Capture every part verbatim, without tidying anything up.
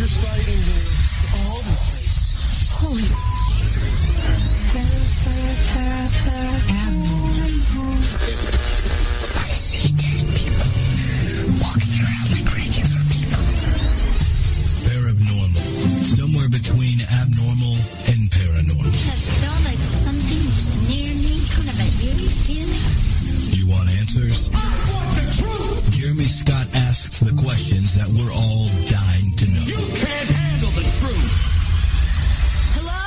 just fighting here. All the place. Holy. I see dead people walking around like regular people. Parabnormal. Somewhere between abnormal and paranormal. It felt like something was near me, kind of a eerie feeling. You want answers? I want the truth! Jeremy Scott asks the questions that we're all dying to know. You can't handle the truth! Hello?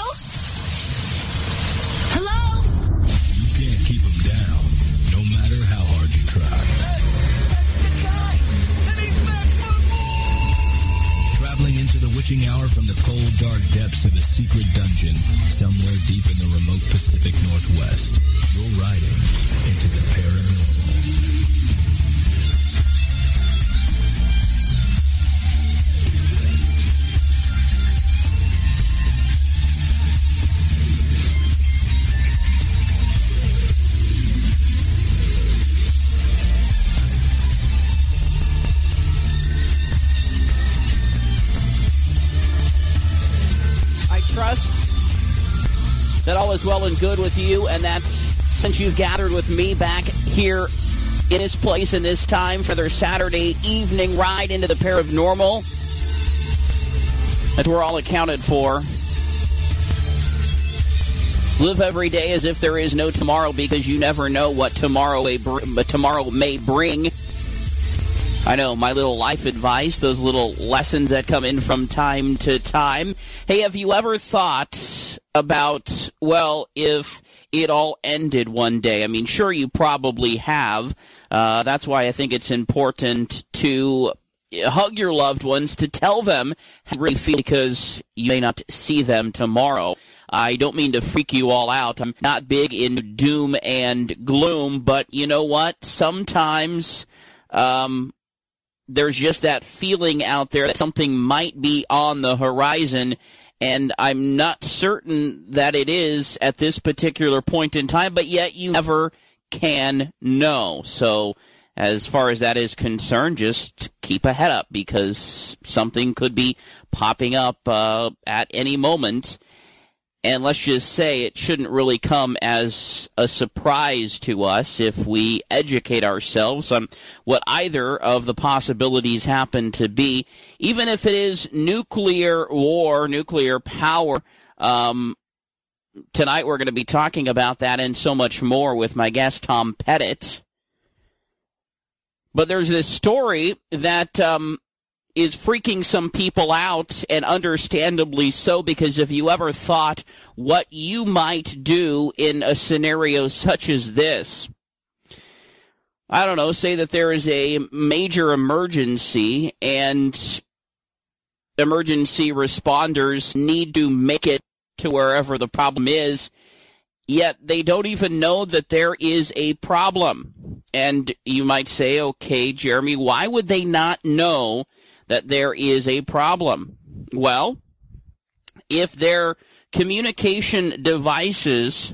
Hello? You can't keep them down, no matter how hard you try. Hey, that's the guy! And he's back for more! Traveling into the witching hour from the cold, dark depths of a secret dungeon somewhere deep in the remote Pacific Northwest. You're riding into the paranormal. I trust that all is well and good with you, and that since you've gathered with me back here in this place and this time for their Saturday evening ride into the paranormal, that we're all accounted for. Live every day as if there is no tomorrow, because you never know what tomorrow may, br- tomorrow may bring. I know, my little life advice, those little lessons that come in from time to time. Hey, have you ever thought about, well, if it all ended one day? I mean, sure, you probably have. Uh, that's why I think it's important to hug your loved ones, to tell them how you really feel, because you may not see them tomorrow. I don't mean to freak you all out. I'm not big in doom and gloom, but you know what? Sometimes um, there's just that feeling out there that something might be on the horizon, and I'm not certain that it is at this particular point in time, but yet you never can know. So as far as that is concerned, just keep a head up, because something could be popping up uh, at any moment. And let's just say it shouldn't really come as a surprise to us if we educate ourselves on what either of the possibilities happen to be. Even if it is nuclear war, nuclear power, um, tonight we're going to be talking about that and so much more with my guest, Tom Pettit. But there's this story that um, is freaking some people out, and understandably so, because if you ever thought what you might do in a scenario such as this, I don't know, say that there is a major emergency and emergency responders need to make it to wherever the problem is, yet they don't even know that there is a problem. And you might say, okay, Jeremy, why would they not know that there is a problem? Well, if their communication devices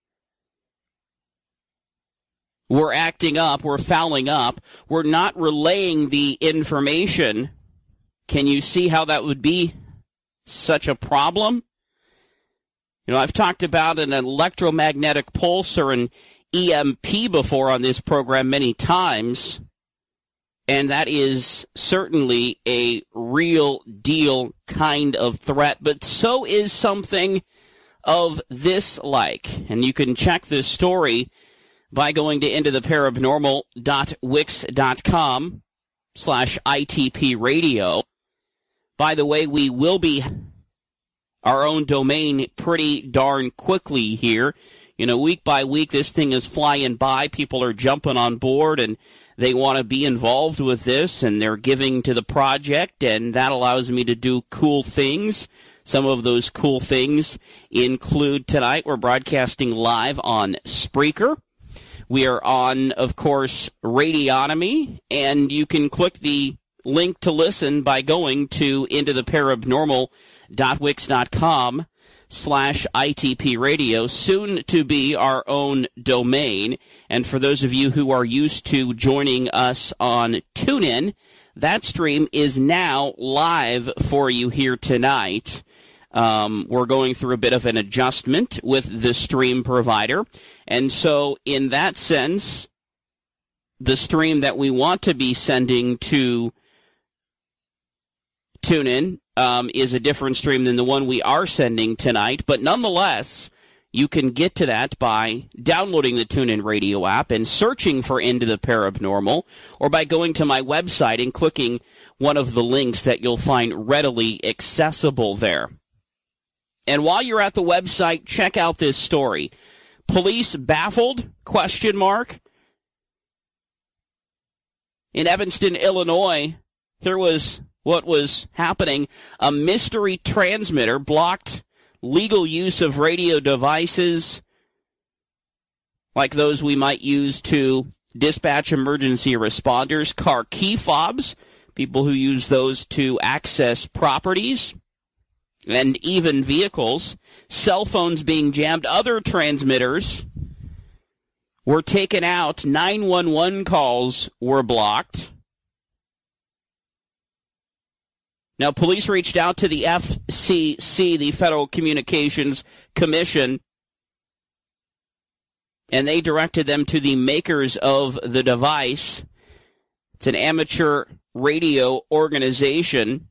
were acting up, were fouling up, were not relaying the information, can you see how that would be such a problem? You know, I've talked about an electromagnetic pulse or an E M P before on this program many times, and that is certainly a real deal kind of threat, but so is something of this like. And you can check this story by going to into the paranormal dot wix dot com slash I T P radio. By the way, we will be our own domain pretty darn quickly here. You know, week by week, this thing is flying by. People are jumping on board, and they want to be involved with this, and they're giving to the project, and that allows me to do cool things. Some of those cool things include tonight, we're broadcasting live on Spreaker. We are on, of course, Radionomy, and you can click the link to listen by going to into the paranormal dot wix dot com slash I T P radio, soon to be our own domain. And for those of you who are used to joining us on TuneIn, that stream is now live for you here tonight. Um, we're going through a bit of an adjustment with the stream provider. And so in that sense, the stream that we want to be sending to TuneIn um, is a different stream than the one we are sending tonight. But nonetheless, you can get to that by downloading the TuneIn Radio app and searching for Into the Paranormal, or by going to my website and clicking one of the links that you'll find readily accessible there. And while you're at the website, check out this story. Police baffled? Question mark. In Evanston, Illinois, here was what was happening. A mystery transmitter blocked legal use of radio devices like those we might use to dispatch emergency responders, car key fobs, people who use those to access properties, and even vehicles, cell phones being jammed. Other transmitters were taken out. nine one one calls were blocked. Now, police reached out to the F C C, the Federal Communications Commission, and they directed them to the makers of the device. It's an amateur radio organization.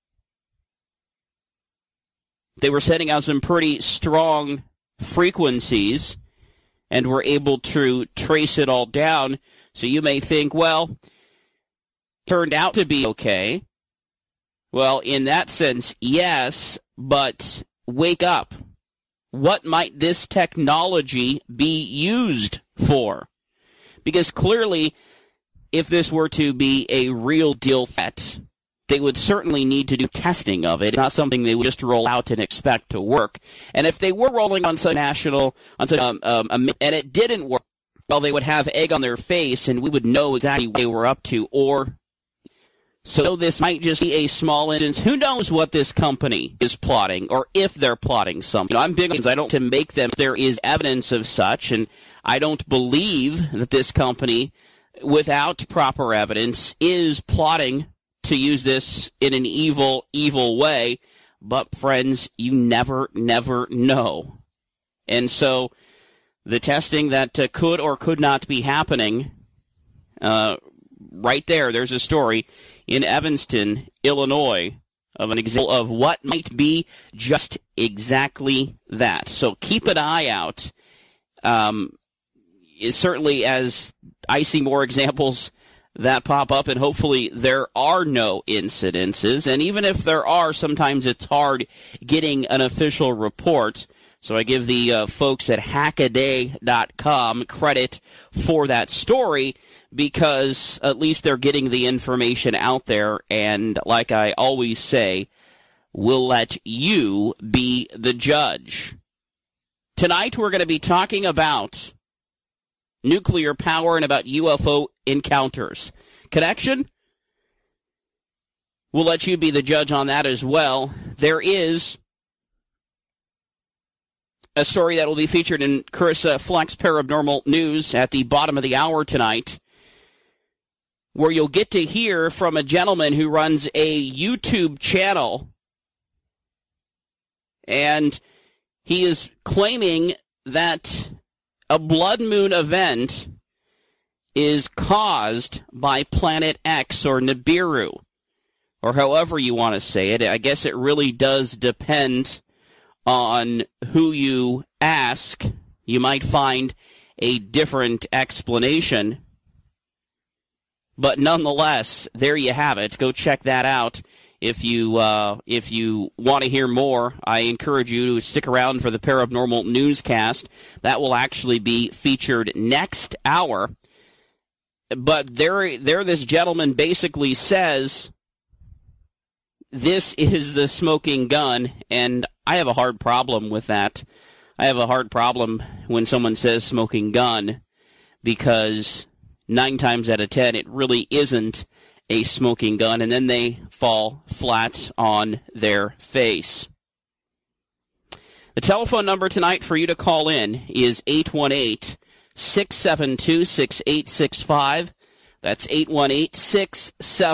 They were setting out some pretty strong frequencies and were able to trace it all down. So you may think, well, it turned out to be okay. Well, in that sense, yes, but wake up. What might this technology be used for? Because clearly, if this were to be a real deal threat, they would certainly need to do testing of it, not something they would just roll out and expect to work. And if they were rolling on some national, on some, um, um, and it didn't work, well, they would have egg on their face, and we would know exactly what they were up to. Or, so this might just be a small instance. Who knows what this company is plotting, or if they're plotting something. You know, I'm big on I don't to make them. There is evidence of such, and I don't believe that this company, without proper evidence, is plotting to use this in an evil, evil way. But, friends, you never, never know. And so the testing that uh, could or could not be happening, uh, right there, there's a story in Evanston, Illinois, of an example of what might be just exactly that. So keep an eye out. Um, certainly as I see more examples that pop up, and hopefully there are no incidences. And even if there are, sometimes it's hard getting an official report. So I give the uh, folks at hackaday dot com credit for that story, because at least they're getting the information out there. And like I always say, we'll let you be the judge. Tonight we're going to be talking about nuclear power and about U F O encounters. Connection? We'll let you be the judge on that as well. There is a story that will be featured in Carissa Flex Paranormal News at the bottom of the hour tonight, where you'll get to hear from a gentleman who runs a YouTube channel, and he is claiming that a blood moon event is caused by Planet X or Nibiru, or however you want to say it. I guess it really does depend on who you ask. You might find a different explanation. But nonetheless, there you have it. Go check that out. If you uh, if you want to hear more, I encourage you to stick around for the Paranormal Newscast. That will actually be featured next hour. But there, there, this gentleman basically says this is the smoking gun, and I have a hard problem with that. I have a hard problem when someone says smoking gun, because nine times out of ten, it really isn't a smoking gun, and then they fall flat on their face. The telephone number tonight for you to call in is eight one eight, six seven two, six eight six five. That's eight one eight, six seven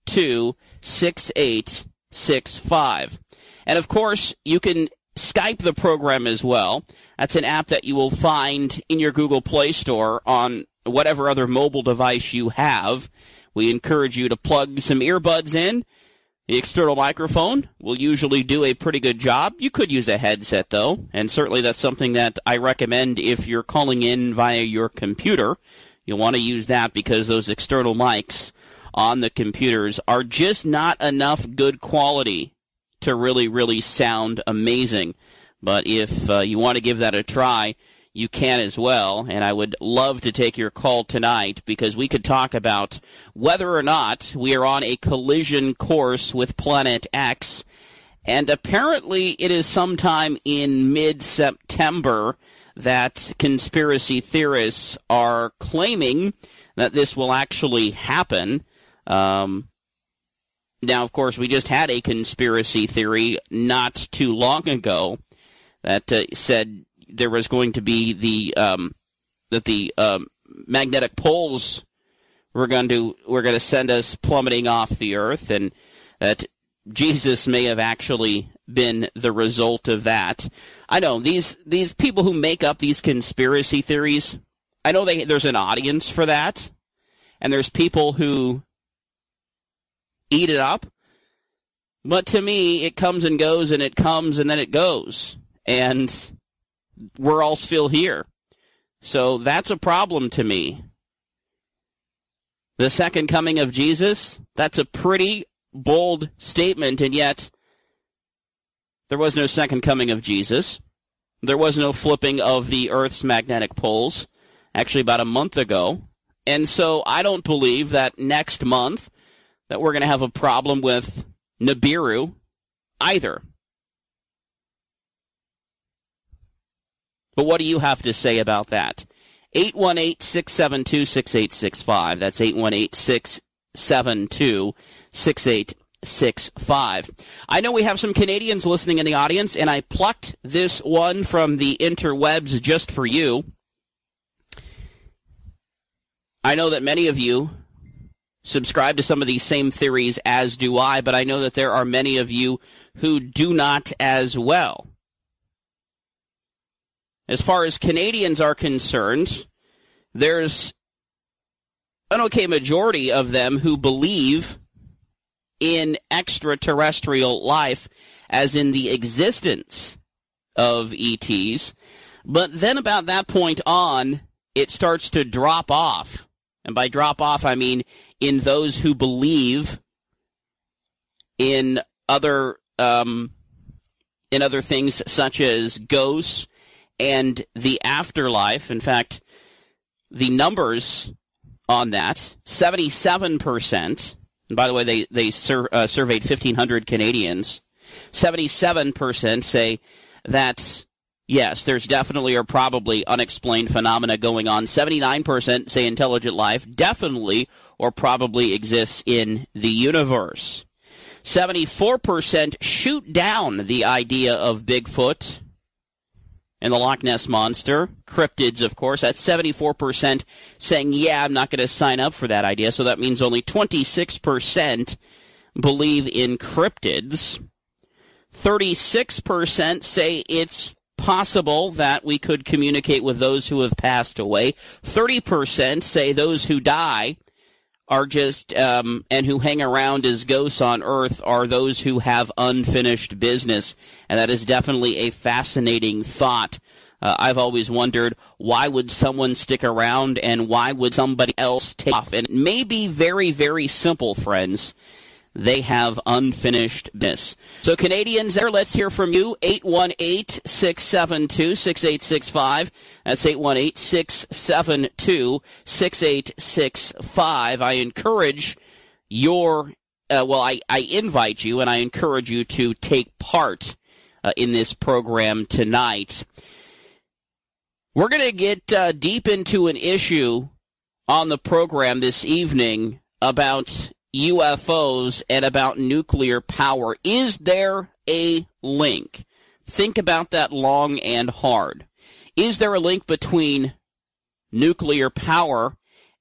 two, six eight six five. And, of course, you can Skype the program as well. That's an app that you will find in your Google Play Store on whatever other mobile device you have. We encourage you to plug some earbuds in. The external microphone will usually do a pretty good job. You could use a headset, though, and certainly that's something that I recommend if you're calling in via your computer. You'll want to use that because those external mics on the computers are just not enough good quality to really, really sound amazing. But if uh, you want to give that a try, you can as well, and I would love to take your call tonight because we could talk about whether or not we are on a collision course with Planet X, and apparently it is sometime in mid-September that conspiracy theorists are claiming that this will actually happen. Um, now, of course, we just had a conspiracy theory not too long ago that uh, said there was going to be the um, that the um, magnetic poles were going to were going to send us plummeting off the earth, and that Jesus may have actually been the result of that. I know these these people who make up these conspiracy theories. I know they there's an audience for that, and there's people who eat it up. But to me, it comes and goes, and it comes and then it goes, and we're all still here. So that's a problem to me. The second coming of Jesus, that's a pretty bold statement, and yet there was no second coming of Jesus. There was no flipping of the Earth's magnetic poles, actually about a month ago. And so I don't believe that next month that we're going to have a problem with Nibiru either. But what do you have to say about that? eight one eight, six seven two, six eight six five. That's eight one eight, six seven two, six eight six five. I know we have some Canadians listening in the audience, and I plucked this one from the interwebs just for you. I know that many of you subscribe to some of these same theories, as do I, but I know that there are many of you who do not as well. As far as Canadians are concerned, there's an okay majority of them who believe in extraterrestrial life, as in the existence of E Ts. But then about that point on, it starts to drop off. And by drop off, I mean in those who believe in other um, in other things such as ghosts and the afterlife. In fact, the numbers on that, seventy-seven percent, and by the way, they, they sur- uh, surveyed fifteen hundred Canadians, seventy-seven percent say that, yes, there's definitely or probably unexplained phenomena going on. seventy-nine percent say intelligent life definitely or probably exists in the universe. seventy-four percent shoot down the idea of Bigfoot and the Loch Ness Monster. Cryptids, of course. That's seventy-four percent saying, yeah, I'm not going to sign up for that idea. So that means only twenty-six percent believe in cryptids. thirty-six percent say it's possible that we could communicate with those who have passed away. thirty percent say those who die are just, um, and who hang around as ghosts on Earth are those who have unfinished business. And that is definitely a fascinating thought. Uh, I've always wondered, why would someone stick around and why would somebody else take off? And it may be very, very simple, friends. They have unfinished business. So Canadians there, let's hear from you. eight one eight, six seven two, six eight six five. That's eight one eight, six seven two, six eight six five. I encourage your, uh, well, I, I invite you and I encourage you to take part uh, in this program tonight. We're going to get uh, deep into an issue on the program this evening about U F Os and about nuclear power. Is there a link? Think about that long and hard. Is there a link between nuclear power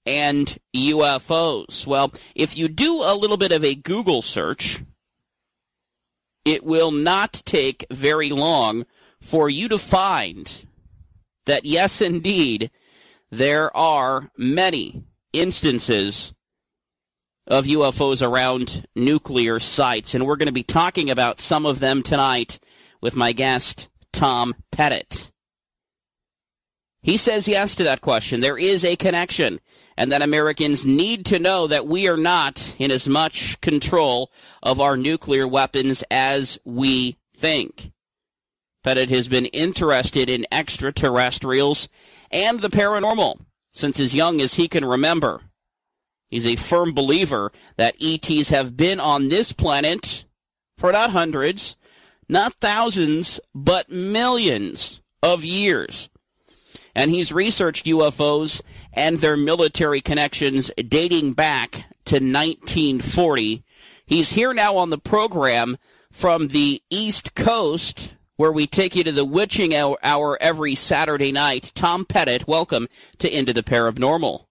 and U F Os. Well, if you do a little bit of a Google search, it will not take very long for you to find that, yes, indeed, there are many instances of U F Os around nuclear sites, and we're going to be talking about some of them tonight with my guest, Tom Pettit. He says yes to that question. There is a connection, and that Americans need to know that we are not in as much control of our nuclear weapons as we think. Pettit has been interested in extraterrestrials and the paranormal since as young as he can remember. He's a firm believer that E Ts have been on this planet for not hundreds, not thousands, but millions of years. And he's researched U F Os and their military connections dating back to nineteen forty. He's here now on the program from the East Coast, where we take you to the witching hour every Saturday night. Tom Pettit, welcome to Into the Paranormal.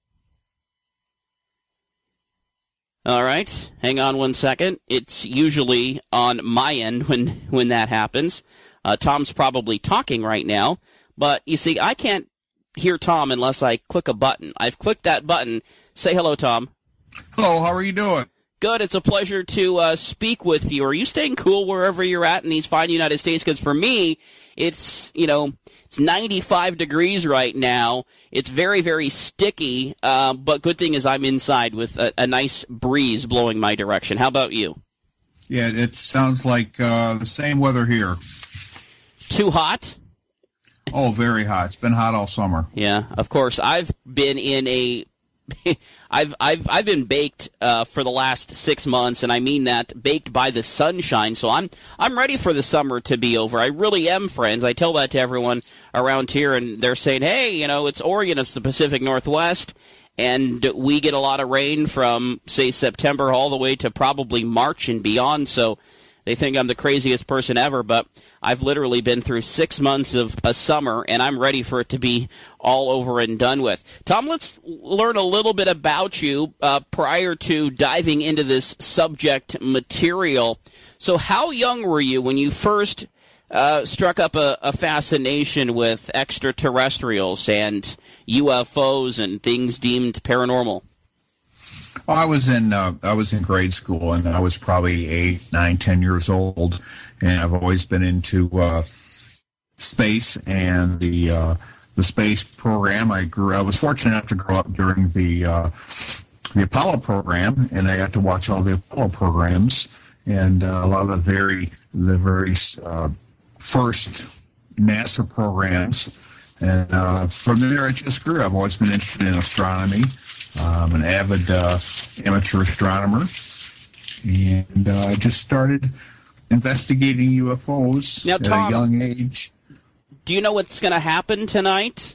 All right, hang on one second. It's usually on my end when, when that happens. Uh, Tom's probably talking right now, but you see, I can't hear Tom unless I click a button. I've clicked that button. Say hello, Tom. Hello, how are you doing? Good. It's a pleasure to uh, speak with you. Are you staying cool wherever you're at in these fine United States? Because for me, it's, you know, it's ninety-five degrees right now. It's very, very sticky, uh, but good thing is I'm inside with a, a nice breeze blowing my direction. How about you? Yeah, it sounds like uh, the same weather here. Too hot? Oh, very hot. It's been hot all summer. Yeah, of course. I've been in a I've I've I've been baked uh, for the last six months, and I mean that baked by the sunshine. So I'm I'm ready for the summer to be over. I really am, friends. I tell that to everyone around here, and they're saying, "Hey, you know, it's Oregon, it's the Pacific Northwest, and we get a lot of rain from say September all the way to probably March and beyond." So they think I'm the craziest person ever, but I've literally been through six months of a summer, and I'm ready for it to be all over and done with. Tom, let's learn a little bit about you uh, prior to diving into this subject material. So how young were you when you first uh, struck up a, a fascination with extraterrestrials and U F Os and things deemed paranormal? Well, I was in uh, I was in grade school, and I was probably eight, nine, ten years old, and I've always been into uh, space and the uh, the space program. I grew. I was fortunate enough to grow up during the uh, the Apollo program, and I got to watch all the Apollo programs and uh, a lot of the very the very uh, first NASA programs. And uh, from there, it just grew. I've always been interested in astronomy. I'm an avid uh, amateur astronomer, and uh, I just started investigating U F Os now, at Tom, a young age. Do you know what's going to happen tonight?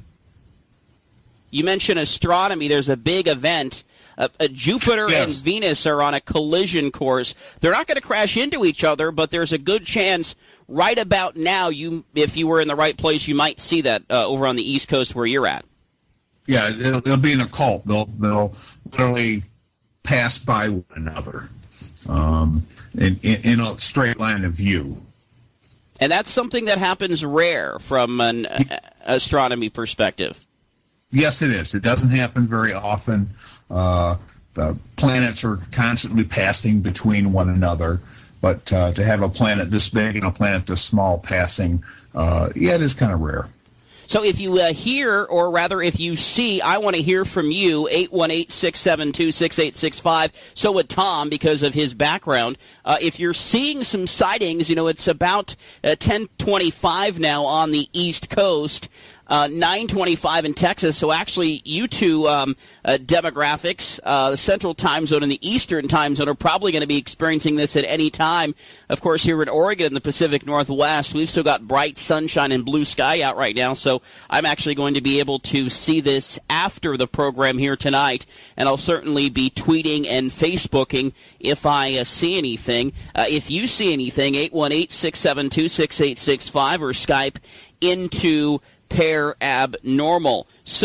You mentioned astronomy. There's a big event. Uh, uh, Jupiter yes. and Venus are on a collision course. They're not going to crash into each other, but there's a good chance right about now, you, if you were in the right place, you might see that uh, over on the East Coast where you're at. Yeah, it'll, it'll be in a cult. They'll they'll literally pass by one another um, in, in in a straight line of view. And that's something that happens rare from an uh, astronomy perspective. Yes, it is. It doesn't happen very often. Uh, the planets are constantly passing between one another, but uh, to have a planet this big and a planet this small passing, uh, yeah, it is kind of rare. So if you uh, hear, or rather if you see, I want to hear from you, eight one eight, six seven two, six eight six five. So would Tom, because of his background. Uh, if you're seeing some sightings, you know, it's about uh, ten twenty-five now on the East Coast. Uh, nine twenty-five in Texas, so actually you two um, uh, demographics, uh, the Central Time Zone and the Eastern Time Zone, are probably going to be experiencing this at any time. Of course, here in Oregon, in the Pacific Northwest, we've still got bright sunshine and blue sky out right now, so I'm actually going to be able to see this after the program here tonight, and I'll certainly be tweeting and Facebooking if I uh, see anything. Uh, if you see anything, eight one eight, six seven two, six eight six five, or Skype into Pair Abnormal. So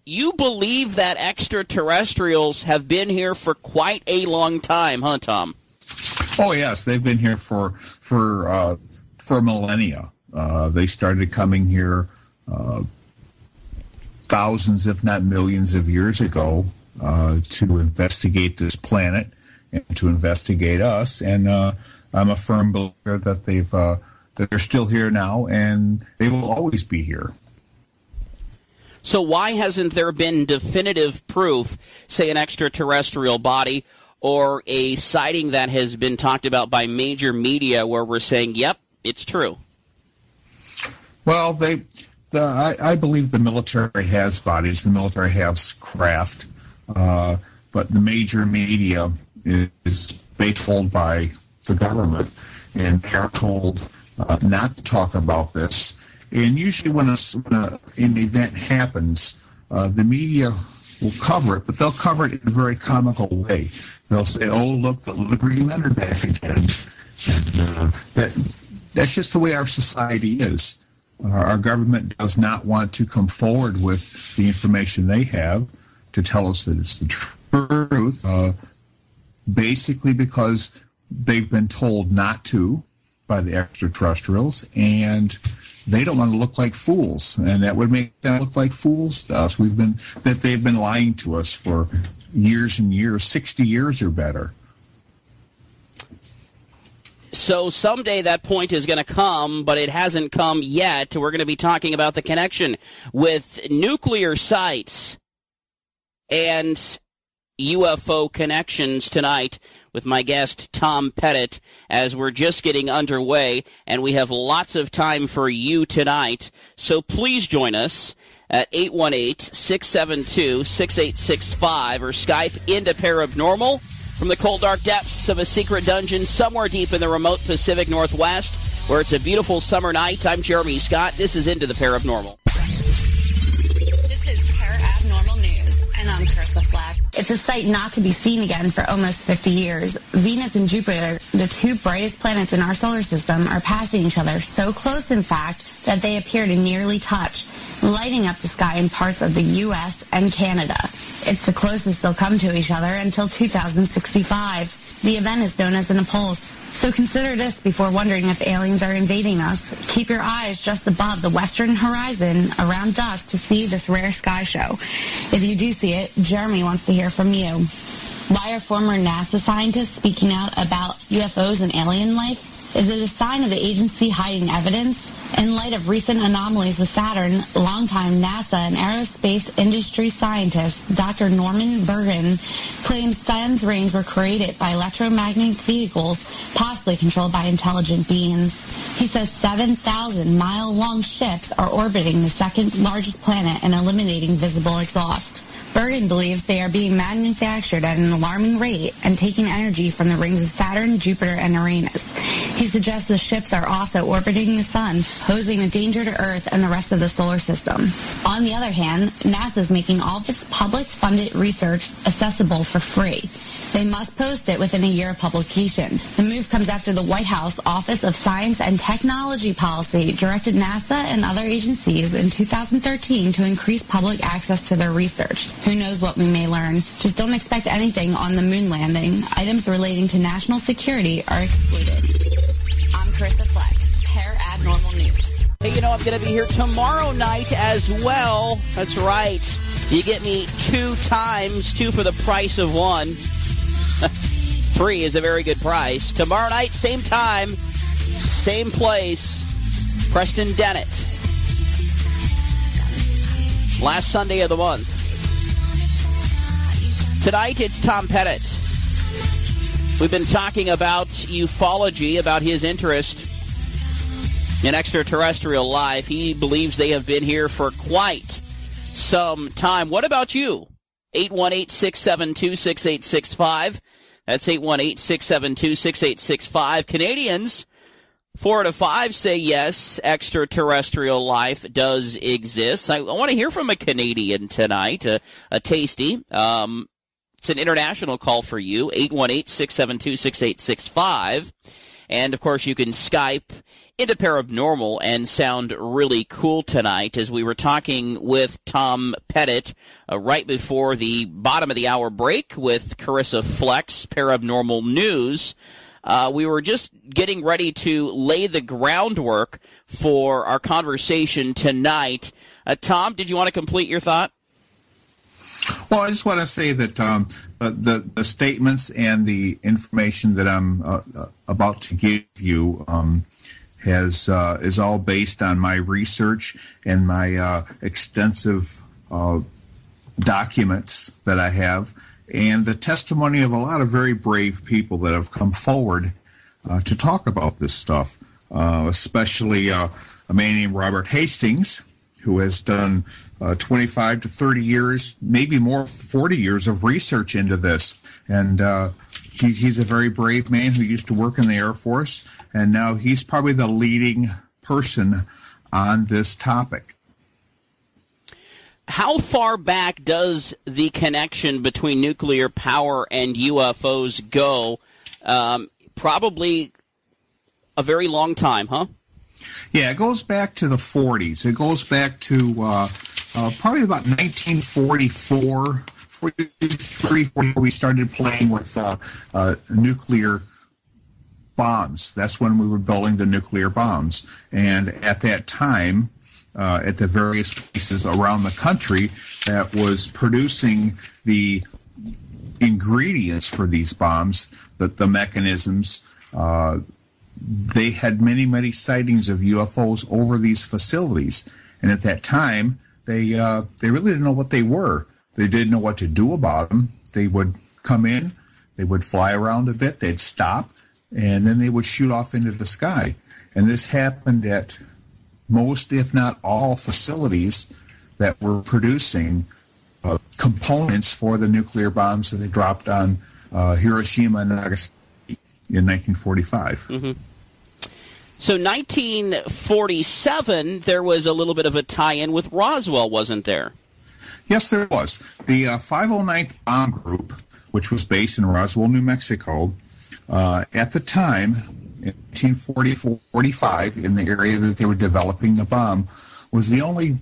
you believe that extraterrestrials have been here for quite a long time, huh, Tom? Oh, yes. They've been here for for uh, for millennia. Uh, they started coming here uh, thousands, if not millions of years ago uh, to investigate this planet and to investigate us. And uh, I'm a firm believer that they've uh, that they're still here now, and they will always be here. So why hasn't there been definitive proof, say an extraterrestrial body or a sighting that has been talked about by major media where we're saying, yep, it's true? Well, they, the, I, I believe the military has bodies, the military has craft, uh, but the major media is, is told by the government, and they are told uh, not to talk about this. And usually when, a, when a, an event happens, uh, the media will cover it, but they'll cover it in a very comical way. They'll say, oh, look, the little green men are back again. And uh, that, that's just the way our society is. Uh, our government does not want to come forward with the information they have to tell us that it's the truth, uh, basically because they've been told not to by the extraterrestrials, and they don't want to look like fools, and that would make them look like fools to us. We've been that they've been lying to us for years and years, sixty years or better. So someday that point is going to come, but it hasn't come yet. We're going to be talking about the connection with nuclear sites and U F O connections tonight with my guest, Tom Pettit, as we're just getting underway, and we have lots of time for you tonight. So please join us at eight one eight, six seven two, six eight six five or Skype into Paranormal from the cold, dark depths of a secret dungeon somewhere deep in the remote Pacific Northwest, where it's a beautiful summer night. I'm Jeremy Scott. This is Into the Paranormal. This is Paranormal News, and I'm Carissa Flack. It's a sight not to be seen again for almost fifty years. Venus and Jupiter, the two brightest planets in our solar system, are passing each other so close, in fact, that they appear to nearly touch, lighting up the sky in parts of the U S and Canada. It's the closest they'll come to each other until two thousand sixty-five. The event is known as an eclipse. So consider this before wondering if aliens are invading us. Keep your eyes just above the western horizon around dusk to see this rare sky show. If you do see it, Jeremy wants to hear from you. Why are former NASA scientists speaking out about U F Os and alien life? Is it a sign of the agency hiding evidence? In light of recent anomalies with Saturn, longtime NASA and aerospace industry scientist Doctor Norman Bergen claims Saturn's rings were created by electromagnetic vehicles, possibly controlled by intelligent beings. He says seven thousand mile long ships are orbiting the second largest planet and eliminating visible exhaust. Bergen believes they are being manufactured at an alarming rate and taking energy from the rings of Saturn, Jupiter, and Uranus. He suggests the ships are also orbiting the sun, posing a danger to Earth and the rest of the solar system. On the other hand, NASA is making all of its public-funded research accessible for free. They must post it within a year of publication. The move comes after the White House Office of Science and Technology Policy directed NASA and other agencies in two thousand thirteen to increase public access to their research. Who knows what we may learn? Just don't expect anything on the moon landing. Items relating to national security are excluded. I'm Carissa Fleck, Paranormal News. Hey, you know, I'm going to be here tomorrow night as well. That's right. You get me two times, two for the price of one. Three is a very good price. Tomorrow night, same time, same place, Preston Dennett. Last Sunday of the month. Tonight, it's Tom Pettit. We've been talking about ufology, about his interest in extraterrestrial life. He believes they have been here for quite some time. What about you? eight one eight, six seven two, six eight six five. That's eight one eight, six seven two, six eight six five. Canadians, four out of five say yes, extraterrestrial life does exist. I, I want to hear from a Canadian tonight, a, a tasty. Um, it's an international call for you, eight one eight, six seven two, six eight six five. And, of course, you can Skype into Paranormal and sound really cool tonight, as we were talking with Tom Pettit uh, right before the bottom of the hour break with Carissa Flex, Paranormal News. Uh, we were just getting ready to lay the groundwork for our conversation tonight. Uh, Tom, did you want to complete your thought? Well, I just want to say that um, uh, the, the statements and the information that I'm uh, uh, about to give you um, has uh, is all based on my research and my uh, extensive uh, documents that I have, and the testimony of a lot of very brave people that have come forward uh, to talk about this stuff, uh, especially uh, a man named Robert Hastings, who has done uh, twenty-five to thirty years, maybe more, forty years of research into this. And uh, he, he's a very brave man who used to work in the Air Force, and now he's probably the leading person on this topic. How far back does the connection between nuclear power and U F Os go? Um, probably a very long time, huh? Yeah, it goes back to the forties. It goes back to uh, uh, probably about nineteen forty-four, forty-three, when we started playing with uh, uh, nuclear bombs. That's when we were building the nuclear bombs. And at that time, uh, at the various places around the country that was producing the ingredients for these bombs, the, the mechanisms, uh, they had many, many sightings of U F Os over these facilities. And at that time, they uh, they really didn't know what they were. They didn't know what to do about them. They would come in, they would fly around a bit, they'd stop, and then they would shoot off into the sky. And this happened at most, if not all, facilities that were producing uh, components for the nuclear bombs that they dropped on uh, Hiroshima and Nagasaki in nineteen forty-five. Mm-hmm. So nineteen forty-seven, there was a little bit of a tie-in with Roswell, wasn't there? Yes, there was. The uh, five oh ninth Bomb Group, which was based in Roswell, New Mexico, uh, at the time, in nineteen forty-five, in the area that they were developing the bomb, was the only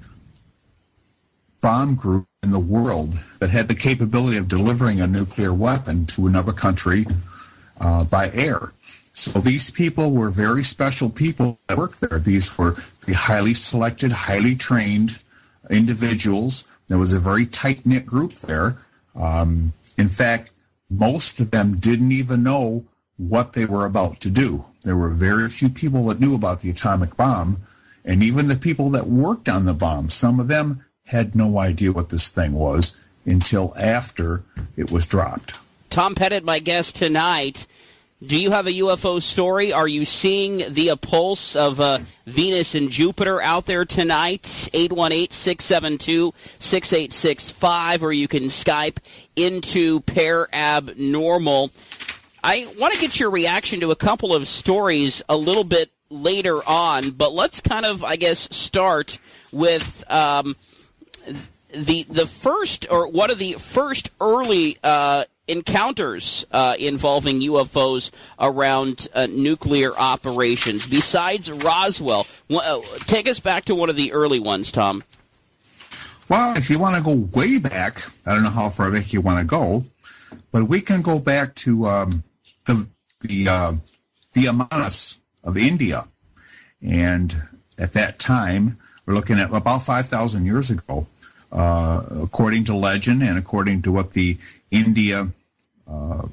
bomb group in the world that had the capability of delivering a nuclear weapon to another country uh, by air. So these people were very special people that worked there. These were the highly selected, highly trained individuals. There was a very tight-knit group there. Um, in fact, most of them didn't even know what they were about to do. There were very few people that knew about the atomic bomb, and even the people that worked on the bomb, some of them had no idea what this thing was until after it was dropped. Tom Pettit, my guest tonight. Do you have a U F O story? Are you seeing the pulse of uh, Venus and Jupiter out there tonight? eight one eight, six seven two, six eight six five, or you can Skype into Parabnormal. I want to get your reaction to a couple of stories a little bit later on, but let's kind of, I guess, start with um, the the first, or one of the first early uh encounters uh, involving U F Os around uh, nuclear operations. Besides Roswell, uh, take us back to one of the early ones, Tom. Well, if you want to go way back, I don't know how far back you want to go, but we can go back to um, the the uh, the Amanas of India, and at that time, we're looking at about five thousand years ago, uh, according to legend and according to what the India uh,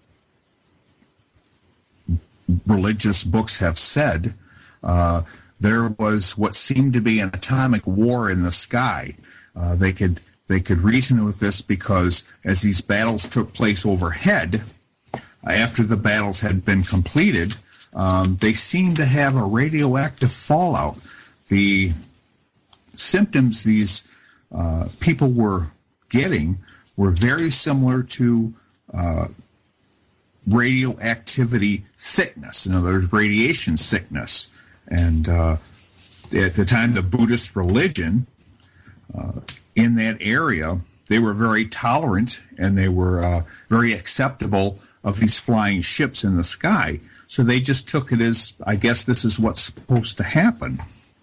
religious books have said, uh, there was what seemed to be an atomic war in the sky. Uh, they could they could reason with this because as these battles took place overhead, uh, after the battles had been completed, um, they seemed to have a radioactive fallout. The symptoms these uh, people were getting were very similar to uh, radioactivity sickness, in other words, radiation sickness. And uh, at the time, the Buddhist religion uh, in that area, they were very tolerant and they were uh, very acceptable of these flying ships in the sky. So they just took it as, I guess this is what's supposed to happen.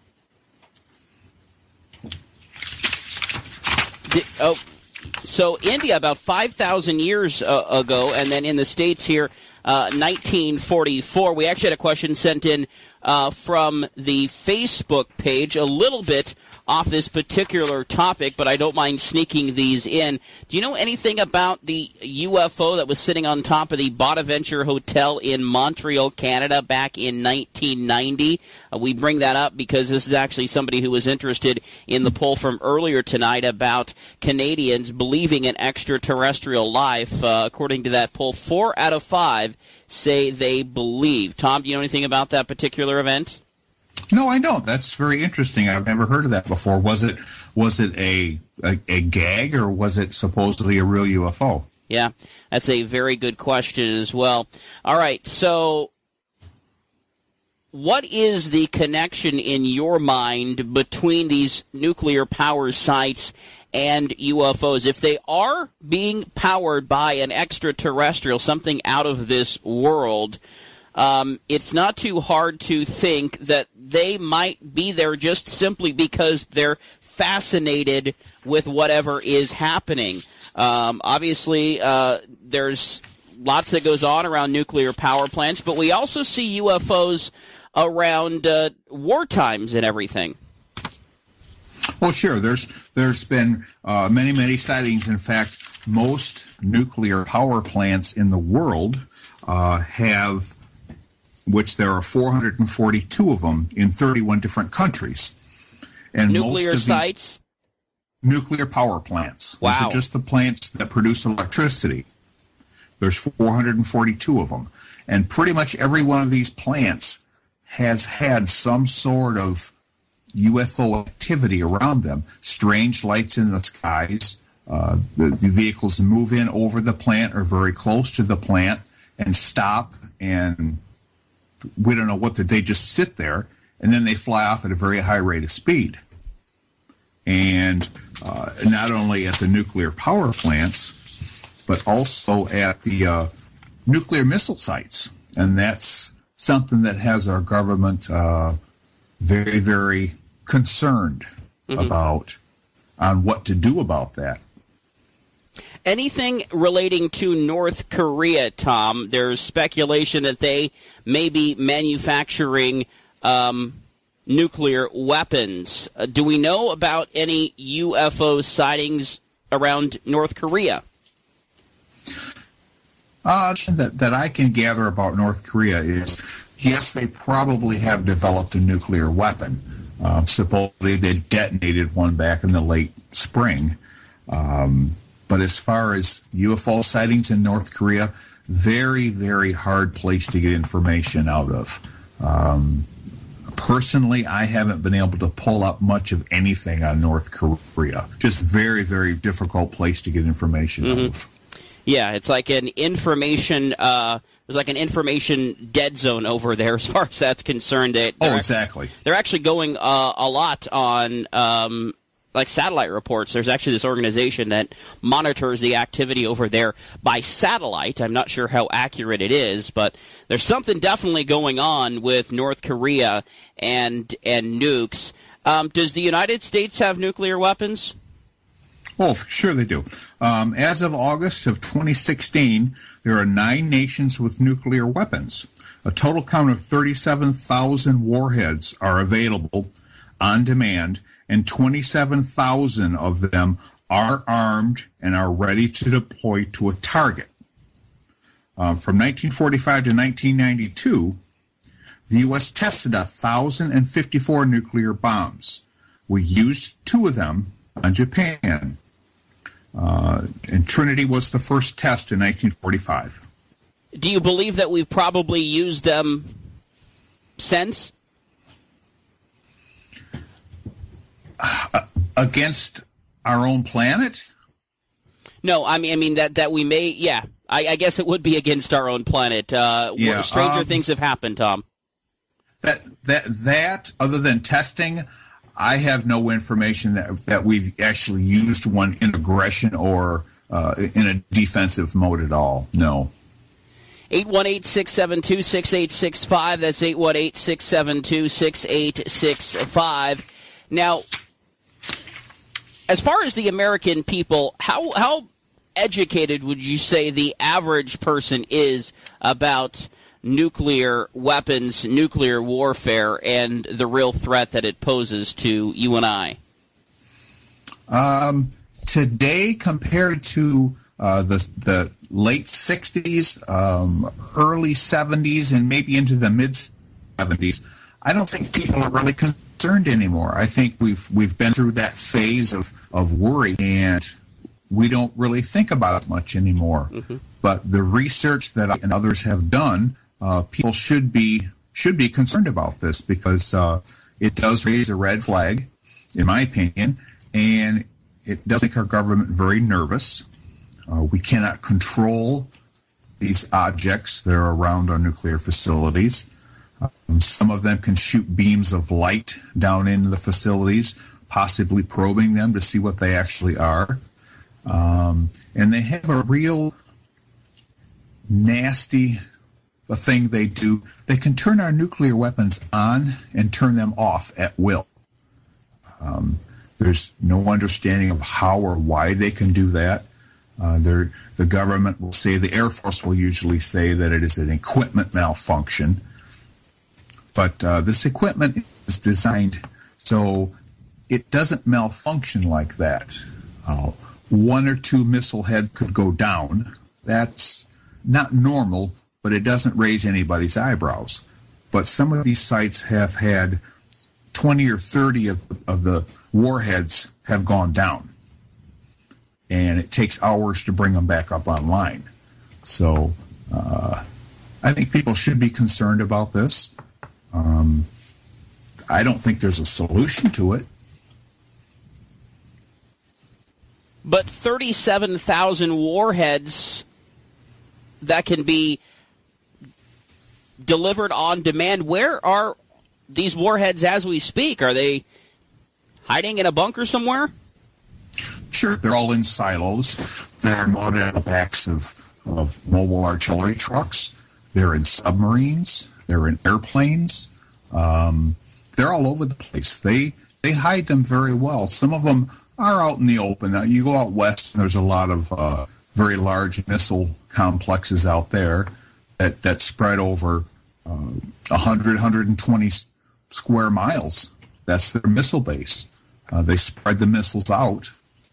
Did, oh, so India about five thousand years uh, ago, and then in the States here, uh, nineteen forty-four. We actually had a question sent in uh, from the Facebook page, a little bit off this particular topic, but I don't mind sneaking these in. Do you know anything about the U F O that was sitting on top of the Bonaventure Hotel in Montreal, Canada, back in nineteen ninety? Uh, we bring that up because this is actually somebody who was interested in the poll from earlier tonight about Canadians believing in extraterrestrial life. Uh, according to that poll, four out of five say they believe. Tom, do you know anything about that particular event? No, I don't. That's very interesting. I've never heard of that before. Was it was it a, a a gag, or was it supposedly a real U F O? Yeah, that's a very good question as well. All right, so what is the connection in your mind between these nuclear power sites and U F Os? If they are being powered by an extraterrestrial, something out of this world, Um, it's not too hard to think that they might be there just simply because they're fascinated with whatever is happening. Um, obviously, uh, there's lots that goes on around nuclear power plants, but we also see U F Os around uh, war times and everything. Well, sure. There's there's been uh, many, many sightings. In fact, most nuclear power plants in the world uh, have, which there are four hundred forty-two of them in thirty-one different countries. And Nuclear most of sites? These nuclear power plants. Wow. These are just the plants that produce electricity. There's four hundred forty-two of them. And pretty much every one of these plants has had some sort of U F O activity around them. Strange lights in the skies. Uh, the, the vehicles move in over the plant or very close to the plant and stop, and we don't know what they, they just sit there, and then they fly off at a very high rate of speed. And uh, not only at the nuclear power plants, but also at the uh, nuclear missile sites. And that's something that has our government uh, very, very concerned mm-hmm. about on what to do about that. Anything relating to North Korea, Tom? There's speculation that they may be manufacturing um, nuclear weapons. Uh, do we know about any U F O sightings around North Korea? Uh, that, that I can gather about North Korea is, yes, they probably have developed a nuclear weapon. Uh, supposedly they detonated one back in the late spring. Um But as far as U F O sightings in North Korea, very, very hard place to get information out of. Um, personally, I haven't been able to pull up much of anything on North Korea. Just very, very difficult place to get information mm-hmm. out of. Yeah, it's like an information. Uh, there's like an information dead zone over there, as far as that's concerned. They, oh, exactly. Actually, they're actually going uh, a lot on. Um, like satellite reports. There's actually this organization that monitors the activity over there by satellite. I'm not sure how accurate it is, but there's something definitely going on with North Korea and and nukes. Um, does the United States have nuclear weapons? Oh, for sure they do. Um, as of August of twenty sixteen, there are nine nations with nuclear weapons. A total count of thirty-seven thousand warheads are available on demand, and twenty-seven thousand of them are armed and are ready to deploy to a target. Um, from nineteen forty-five to nineteen ninety-two, the U S tested one thousand fifty-four nuclear bombs. We used two of them on Japan. Uh, and Trinity was the first test in nineteen forty-five. Do you believe that we've probably used them since? Uh, against our own planet? No, I mean, I mean that, that we may, yeah, I, I guess it would be against our own planet. Uh, yeah, stranger um, things have happened, Tom. That that that other than testing, I have no information that that we've actually used one in aggression or uh, in a defensive mode at all. No. eight one eight, six seven two, six eight six five. That's eight one eight, six seven two, six eight six five. Now, as far as the American people, how how educated would you say the average person is about nuclear weapons, nuclear warfare, and the real threat that it poses to you and I? Um, today, compared to uh, the the late sixties, um, early seventies, and maybe into the mid seventies, I don't think people are really concerned anymore. I think we've we've been through that phase of, of worry, and we don't really think about it much anymore. Mm-hmm. But the research that I and others have done, uh, people should be should be concerned about this, because uh, it does raise a red flag, in my opinion, and it does make our government very nervous. Uh, we cannot control these objects that are around our nuclear facilities. Um, some of them can shoot beams of light down into the facilities, possibly probing them to see what they actually are. Um, and they have a real nasty a thing they do. They can turn our nuclear weapons on and turn them off at will. Um, there's no understanding of how or why they can do that. Uh, the government will say, the Air Force will usually say that it is an equipment malfunction. But uh, this equipment is designed so it doesn't malfunction like that. Uh, one or two missile head could go down. That's not normal, but it doesn't raise anybody's eyebrows. But some of these sites have had twenty or thirty of, of the warheads have gone down. And it takes hours to bring them back up online. So uh, I think people should be concerned about this. Um, I don't think there's a solution to it. But thirty-seven thousand warheads that can be delivered on demand. Where are these warheads as we speak? Are they hiding in a bunker somewhere? Sure, they're all in silos. They're mounted on the backs of, of mobile artillery trucks. They're in submarines. They're in airplanes. Um, they're all over the place. They they hide them very well. Some of them are out in the open. Now, you go out west, and there's a lot of uh, very large missile complexes out there that, that spread over uh, one hundred, one hundred twenty square miles. That's their missile base. Uh, they spread the missiles out.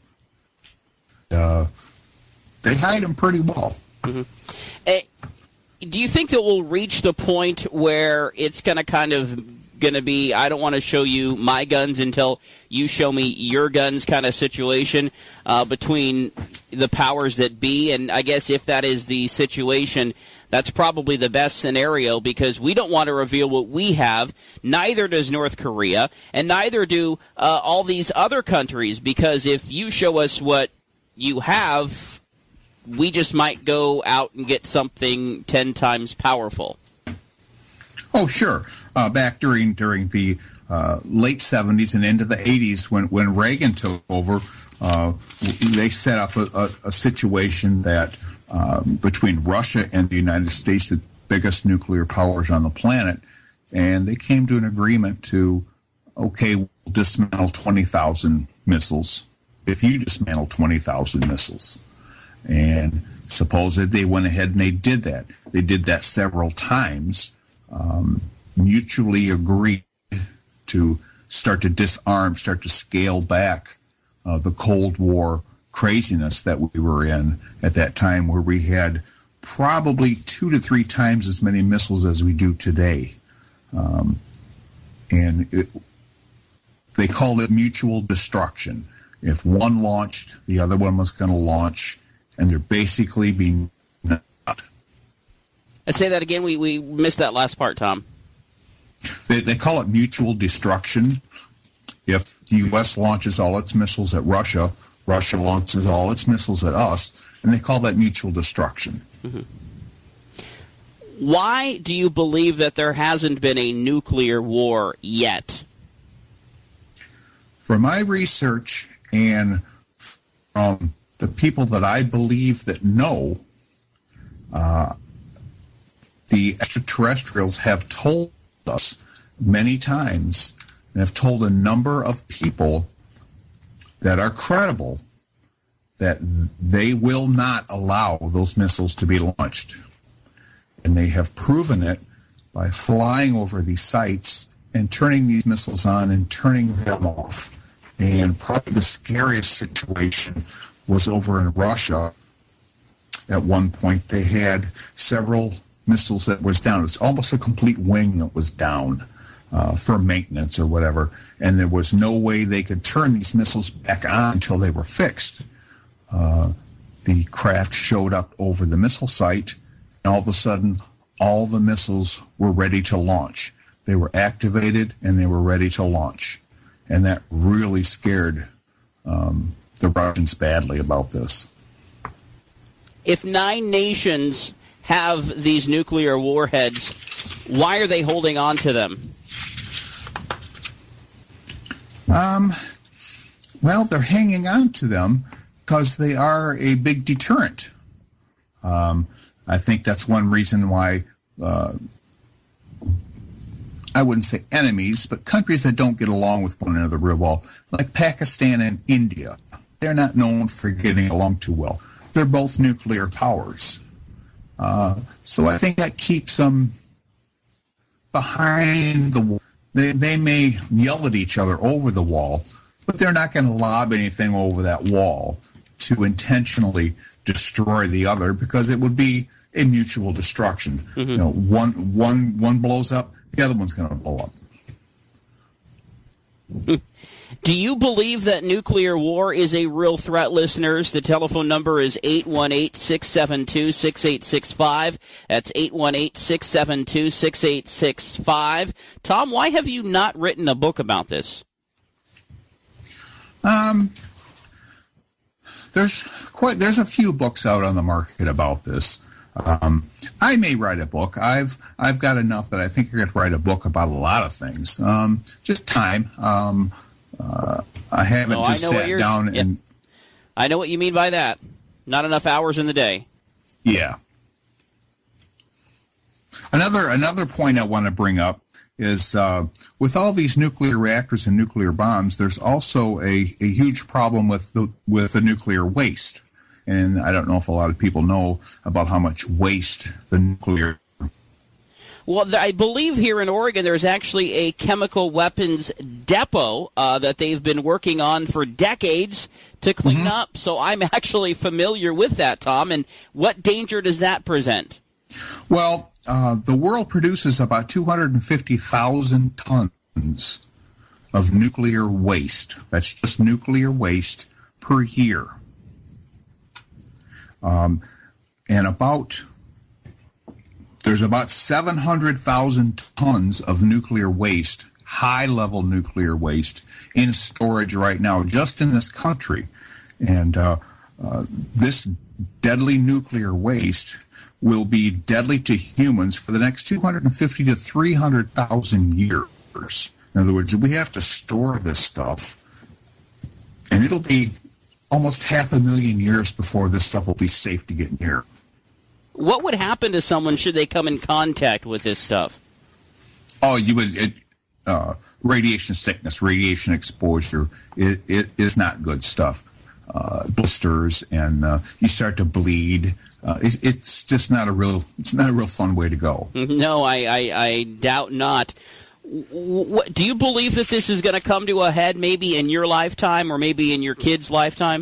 Uh, they hide them pretty well. Mm-hmm. Uh, do you think that we'll reach the point where it's going to kind of going to be, I don't want to show you my guns until you show me your guns kind of situation uh, between the powers that be? And I guess if that is the situation, that's probably the best scenario, because we don't want to reveal what we have. Neither does North Korea, and neither do uh, all these other countries, because if you show us what you have, we just might go out and get something ten times powerful. Oh, sure. Uh, back during during the uh, late seventies and into the eighties, when, when Reagan took over, uh, they set up a, a, a situation that um, between Russia and the United States, the biggest nuclear powers on the planet, and they came to an agreement to, okay, we'll dismantle twenty thousand missiles if you dismantle twenty thousand missiles. And supposedly they went ahead and they did that. They did that several times, um, mutually agreed to start to disarm, start to scale back uh, the Cold War craziness that we were in at that time, where we had probably two to three times as many missiles as we do today. Um, and it, they called it mutual destruction. If one launched, the other one was going to launch, and they're basically being not. I say that again. We we missed that last part, Tom. They, they call it mutual destruction. If the U S launches all its missiles at Russia, Russia launches all its missiles at us, and they call that mutual destruction. Mm-hmm. Why do you believe that there hasn't been a nuclear war yet? For my research and from the people that I believe that know, uh, the extraterrestrials have told us many times, and have told a number of people that are credible, that they will not allow those missiles to be launched. And they have proven it by flying over these sites and turning these missiles on and turning them off. And probably the scariest situation was over in Russia. At one point, they had several missiles that was down. It's almost a complete wing that was down uh, for maintenance or whatever. And there was no way they could turn these missiles back on until they were fixed. Uh, the craft showed up over the missile site, and all of a sudden, all the missiles were ready to launch. They were activated, and they were ready to launch. And that really scared um, the Russians badly about this. If nine nations have these nuclear warheads, why are they holding on to them? Um, well, they're hanging on to them because they are a big deterrent. Um, I think that's one reason why, uh, I wouldn't say enemies, but countries that don't get along with one another real well, like Pakistan and India, they're not known for getting along too well. They're both nuclear powers. Uh, so I think that keeps them behind the wall. They, they may yell at each other over the wall, but they're not going to lob anything over that wall to intentionally destroy the other, because it would be a mutual destruction. Mm-hmm. You know, one one one blows up, the other one's going to blow up. Do you believe that nuclear war is a real threat, listeners? The telephone number is eight one eight, six seven two, six eight six five. That's eight one eight, six seven two, six eight six five. Tom, why have you not written a book about this? Um, there's quite there's a few books out on the market about this. Um, I may write a book. I've I've got enough that I think I could write a book about a lot of things. Um, just time. Um, uh, I haven't oh, just I know sat down yeah. and. I know what you mean by that. Not enough hours in the day. Yeah. Another another point I want to bring up is uh, with all these nuclear reactors and nuclear bombs, there's also a, a huge problem with the with the nuclear waste. And I don't know if a lot of people know about how much waste the nuclear. Well, I believe here in Oregon there's actually a chemical weapons depot uh, that they've been working on for decades to clean mm-hmm. up. So I'm actually familiar with that, Tom. And what danger does that present? Well, uh, the world produces about two hundred fifty thousand tons of nuclear waste. That's just nuclear waste per year. Um, and about there's about seven hundred thousand tons of nuclear waste, high-level nuclear waste, in storage right now, just in this country. And uh, uh, this deadly nuclear waste will be deadly to humans for the next two hundred fifty to three hundred thousand years. In other words, we have to store this stuff, and it'll be almost half a million years before this stuff will be safe to get near. What would happen to someone should they come in contact with this stuff? Oh, you would it, uh, radiation sickness, radiation exposure. It, it is not good stuff. Uh, blisters, and uh, you start to bleed. Uh, it, it's just not a real. It's not a real fun way to go. No, I, I, I doubt not. What, do you believe that this is going to come to a head, maybe in your lifetime, or maybe in your kid's lifetime?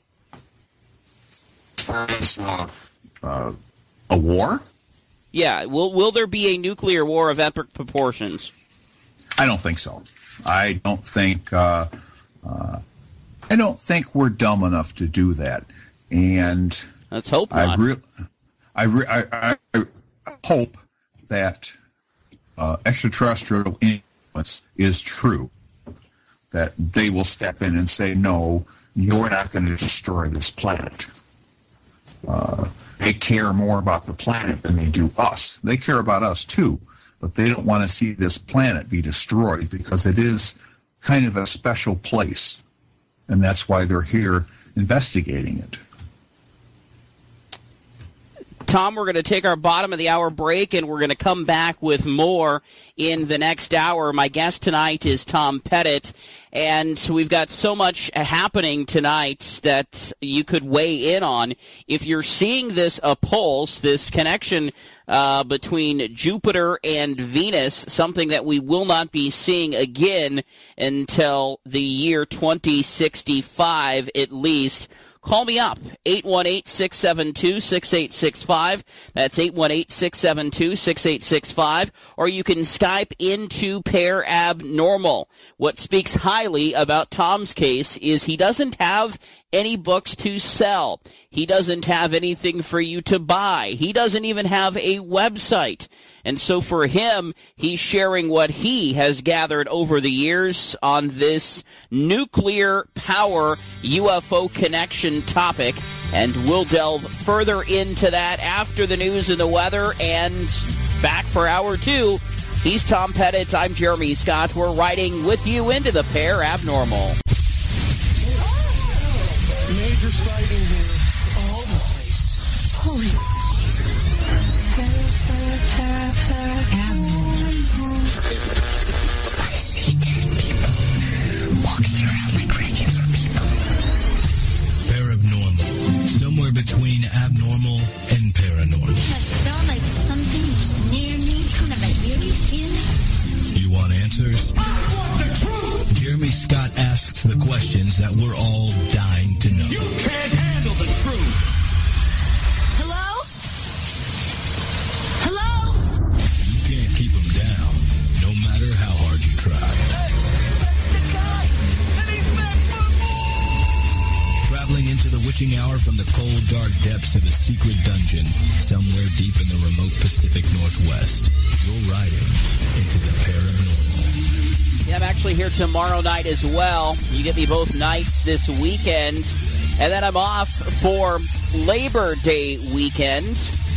Uh, uh, a war? Yeah. Will Will there be a nuclear war of epic proportions? I don't think so. I don't think. Uh, uh, I don't think we're dumb enough to do that. And let's hope not. I, re- I, re- I, I hope that uh, extraterrestrial influence is true. That they will step in and say, "No, you're not going to destroy this planet." Uh, they care more about the planet than they do us. They care about us too, but they don't want to see this planet be destroyed because it is kind of a special place. And that's why they're here investigating it. Tom, we're going to take our bottom of the hour break, and we're going to come back with more in the next hour. My guest tonight is Tom Pettit, and we've got so much happening tonight that you could weigh in on. If you're seeing this a pulse, this connection uh, between Jupiter and Venus, something that we will not be seeing again until the year twenty sixty-five at least. Call me up, eight one eight, six seven two, six eight six five. That's eight one eight, six seven two, six eight six five. Or you can Skype into Pair Abnormal. What speaks highly about Tom's case is he doesn't have any books to sell. He doesn't have anything for you to buy. He doesn't even have a website. And so for him, he's sharing what he has gathered over the years on this nuclear power U F O connection topic. And we'll delve further into that after the news and the weather. And back for hour two, he's Tom Pettit. I'm Jeremy Scott. We're riding with you into the Pair Abnormal. Major sighting here all over the place. Holy. I see dead people walking around like regular people. Parabnormal. Somewhere between abnormal and paranormal. I felt like something was near me, kind of like really feeling. You want answers? I want the truth. Jeremy Scott asks the questions that we're all dying to know. You can't handle the truth. Hello? Hello? You can't keep them down, no matter how hard you try. Hey, that's the guy. And he's back for more. Traveling into the witching hour from the cold, dark depths of a secret dungeon somewhere deep in the remote Pacific Northwest. You're riding into the paranormal. Yeah, I'm actually here tomorrow night as well. You get me both nights this weekend. And then I'm off for Labor Day weekend.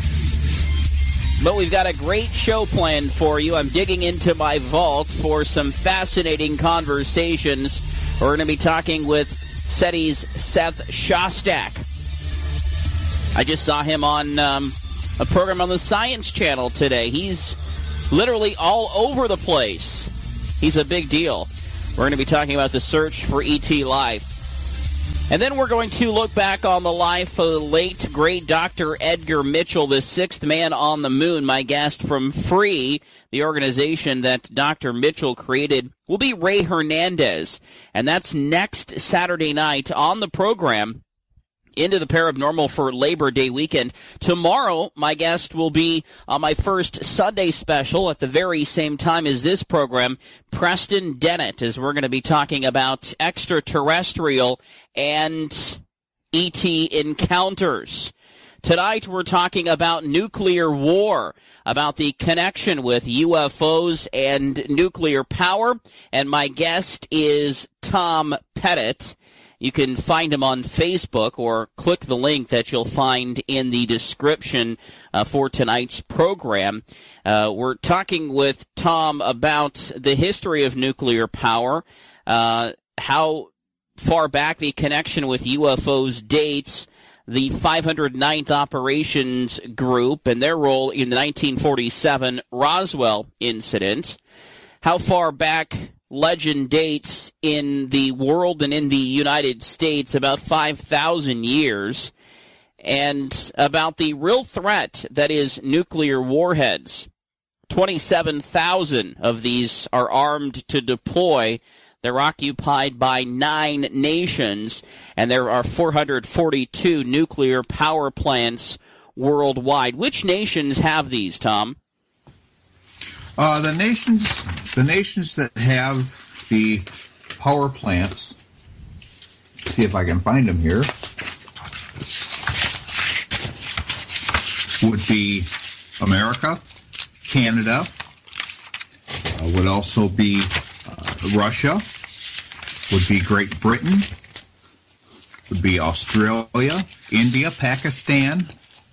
But we've got a great show planned for you. I'm digging into my vault for some fascinating conversations. We're going to be talking with SETI's Seth Shostak. I just saw him on um, a program on the Science Channel today. He's literally all over the place. He's a big deal. We're going to be talking about the search for E T life. And then we're going to look back on the life of the late, great Doctor Edgar Mitchell, the sixth man on the moon. My guest from FREE, the organization that Doctor Mitchell created, will be Ray Hernandez. And that's next Saturday night on the program. Into the Parabnormal for Labor Day weekend. Tomorrow, my guest will be on my first Sunday special at the very same time as this program, Preston Dennett, as we're going to be talking about extraterrestrial and E T encounters. Tonight, we're talking about nuclear war, about the connection with U F Os and nuclear power. And my guest is Tom Pettit. You can find him on Facebook or click the link that you'll find in the description uh, for tonight's program. Uh, we're talking with Tom about the history of nuclear power, uh, how far back the connection with U F Os dates, the five hundred ninth Operations Group and their role in the nineteen forty-seven Roswell incident, how far back legend dates in the world and in the United States, about five thousand years, and about the real threat that is nuclear warheads. twenty-seven thousand of these are armed to deploy. They're occupied by nine nations, and there are four hundred forty-two nuclear power plants worldwide. Which nations have these, Tom? Uh, the nations, the nations that have the power plants. See if I can find them here. Would be America, Canada. Uh, would also be uh, Russia. Would be Great Britain. Would be Australia, India, Pakistan,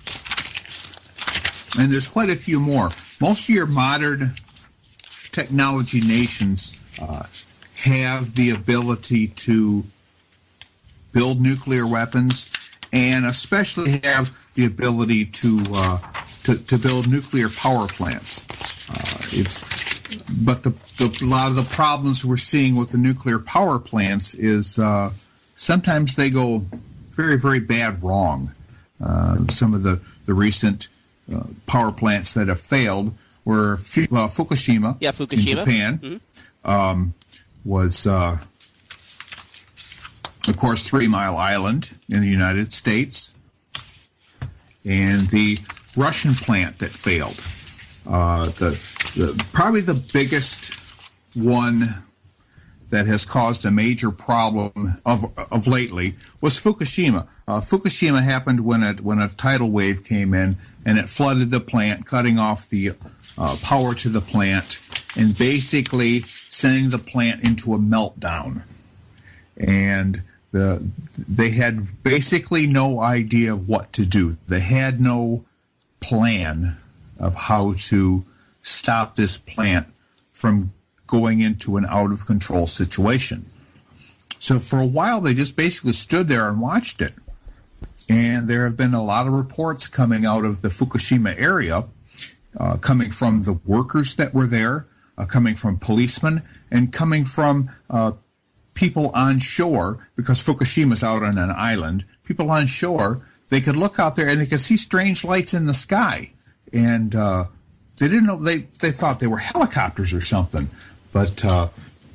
and there's quite a few more. Most of your modern technology nations uh, have the ability to build nuclear weapons and especially have the ability to uh, to, to build nuclear power plants. Uh, it's but the, the a lot of the problems we're seeing with the nuclear power plants is uh, sometimes they go very very bad wrong. Uh, some of the the recent uh, power plants that have failed were F- uh, Fukushima, yeah, Fukushima in Japan. Mm-hmm. Um, was uh, of course Three Mile Island in the United States, and the Russian plant that failed. Uh, the, the probably the biggest one that has caused a major problem of of lately was Fukushima. Uh, Fukushima happened when a when a tidal wave came in and it flooded the plant, cutting off the uh, power to the plant and basically sending the plant into a meltdown. And the they had basically no idea of what to do. They had no plan of how to stop this plant from going into an out-of-control situation. So for a while, they just basically stood there and watched it. And there have been a lot of reports coming out of the Fukushima area, uh, coming from the workers that were there, uh, coming from policemen, and coming from uh, people on shore, because Fukushima's out on an island. People on shore, they could look out there and they could see strange lights in the sky. And uh, they didn't know, they, they thought they were helicopters or something. But uh,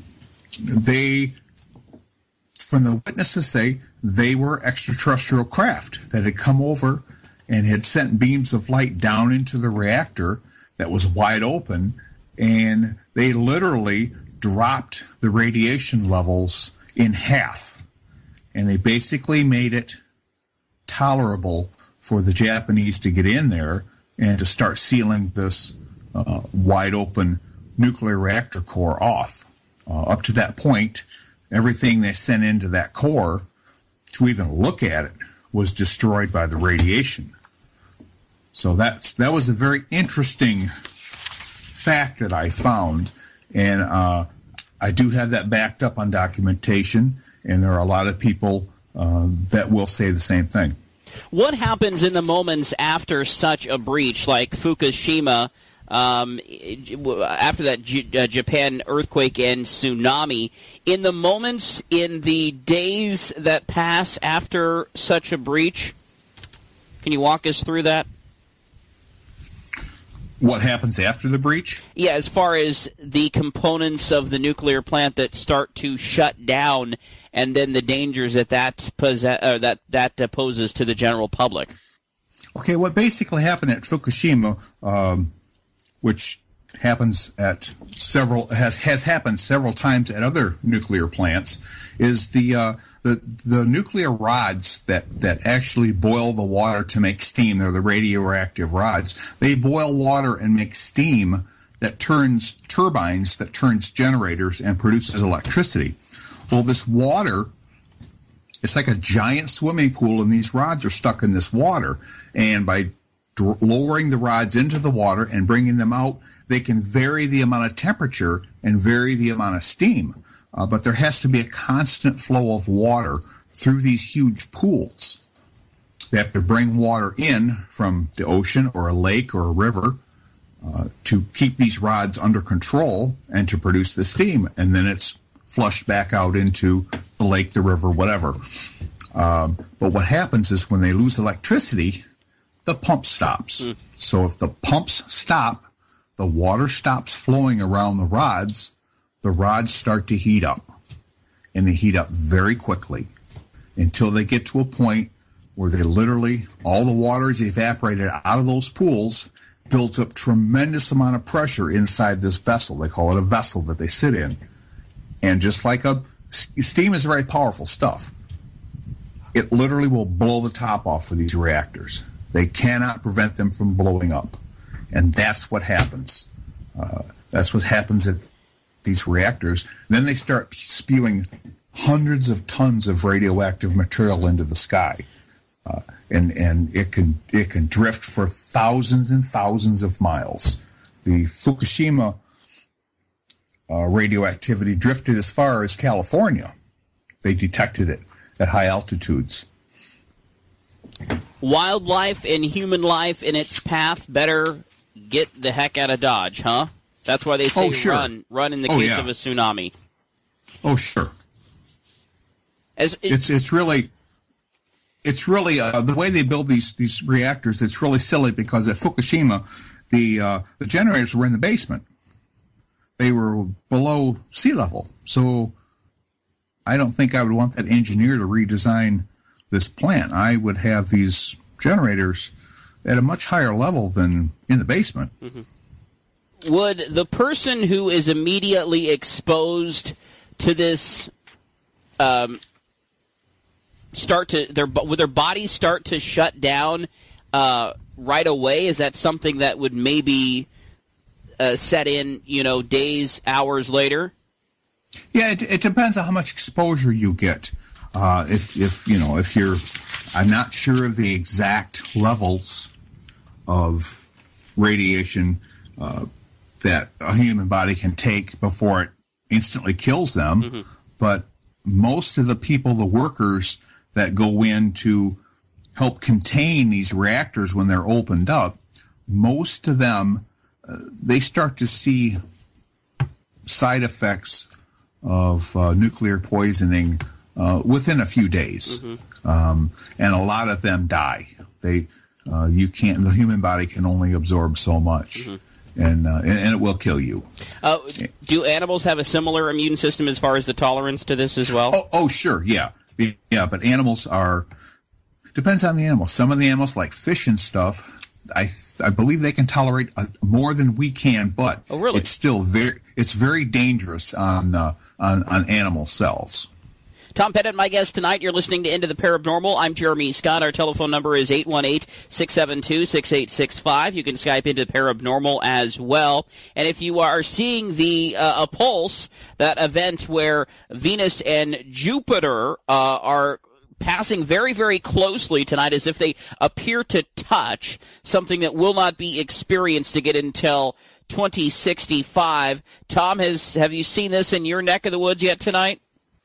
they, from the witnesses say, they were extraterrestrial craft that had come over and had sent beams of light down into the reactor that was wide open, and they literally dropped the radiation levels in half. And they basically made it tolerable for the Japanese to get in there and to start sealing this uh, wide open nuclear reactor core off. Uh, up to that point, everything they sent into that core to even look at it was destroyed by the radiation. So that's that was a very interesting fact that I found, and uh, I do have that backed up on documentation, and there are a lot of people uh, that will say the same thing. What happens in the moments after such a breach, like Fukushima, um, after that J- uh, Japan earthquake and tsunami? In the moments, in the days that pass after such a breach, can you walk us through that? What happens after the breach? Yeah, as far as the components of the nuclear plant that start to shut down, and then the dangers that that, pose- uh, that, that uh, poses to the general public. Okay, what basically happened at Fukushima, um, which happens at several has has happened several times at other nuclear plants, is the uh, the the nuclear rods that, that actually boil the water to make steam. They're the radioactive rods. They boil water and make steam that turns turbines, that turns generators and produces electricity. Well, this water, it's like a giant swimming pool, and these rods are stuck in this water. And by d- lowering the rods into the water and bringing them out, they can vary the amount of temperature and vary the amount of steam. Uh, but there has to be a constant flow of water through these huge pools. They have to bring water in from the ocean or a lake or a river uh, to keep these rods under control and to produce the steam. And then it's flushed back out into the lake, the river, whatever. Um, but what happens is when they lose electricity, the pump stops. Mm. So if the pumps stop, the water stops flowing around the rods, the rods start to heat up. And they heat up very quickly until they get to a point where they literally, all the water is evaporated out of those pools, builds up tremendous amount of pressure inside this vessel. They call it a vessel that they sit in. And just like a, steam is very powerful stuff. It literally will blow the top off of these reactors. They cannot prevent them from blowing up. And that's what happens. Uh, that's what happens at these reactors. And then they start spewing hundreds of tons of radioactive material into the sky. Uh, and and it can it can drift for thousands and thousands of miles. The Fukushima uh, radioactivity drifted as far as California. They detected it at high altitudes. wildlife and human life in its path better get the heck out of Dodge, huh? That's why they say oh, sure. run, run in the oh, case yeah. of a tsunami. Oh, sure. As it, it's it's really it's really uh, the way they build these these reactors. It's really silly because at Fukushima, the uh, the generators were in the basement. They were below sea level, so I don't think I would want that engineer to redesign this plant. I would have these generators at a much higher level than in the basement. Mm-hmm. Would the person who is immediately exposed to this um, start to their would their bodies start to shut down uh, right away? Is that something that would maybe uh, set in, you know, days, hours later? Yeah, it, it depends on how much exposure you get. Uh, if, if you know, if you're, I'm not sure of the exact levels of radiation uh, that a human body can take before it instantly kills them. Mm-hmm. But most of the people, the workers that go in to help contain these reactors when they're opened up, most of them, uh, they start to see side effects of uh, nuclear poisoning uh, within a few days. Mm-hmm. Um, and a lot of them die. They, uh, you can't, the human body can only absorb so much. Mm-hmm. And, uh, and and it will kill you. Uh, do animals have a similar immune system as far as the tolerance to this as well? Oh, oh, sure, yeah, yeah. But animals are depends on the animal. Some of the animals, like fish and stuff, I I believe they can tolerate uh, more than we can. But oh, really? It's still very it's very dangerous on uh, on on animal cells. Tom Pettit, my guest tonight. You're listening to Into the Paranormal. I'm Jeremy Scott. Our telephone number is eight one eight, six seven two, six eight six five. You can Skype Into the Paranormal as well. And if you are seeing the uh, a pulse, that event where Venus and Jupiter uh, are passing very, very closely tonight as if they appear to touch, something that will not be experienced again until twenty sixty-five. Tom, has have you seen this in your neck of the woods yet tonight?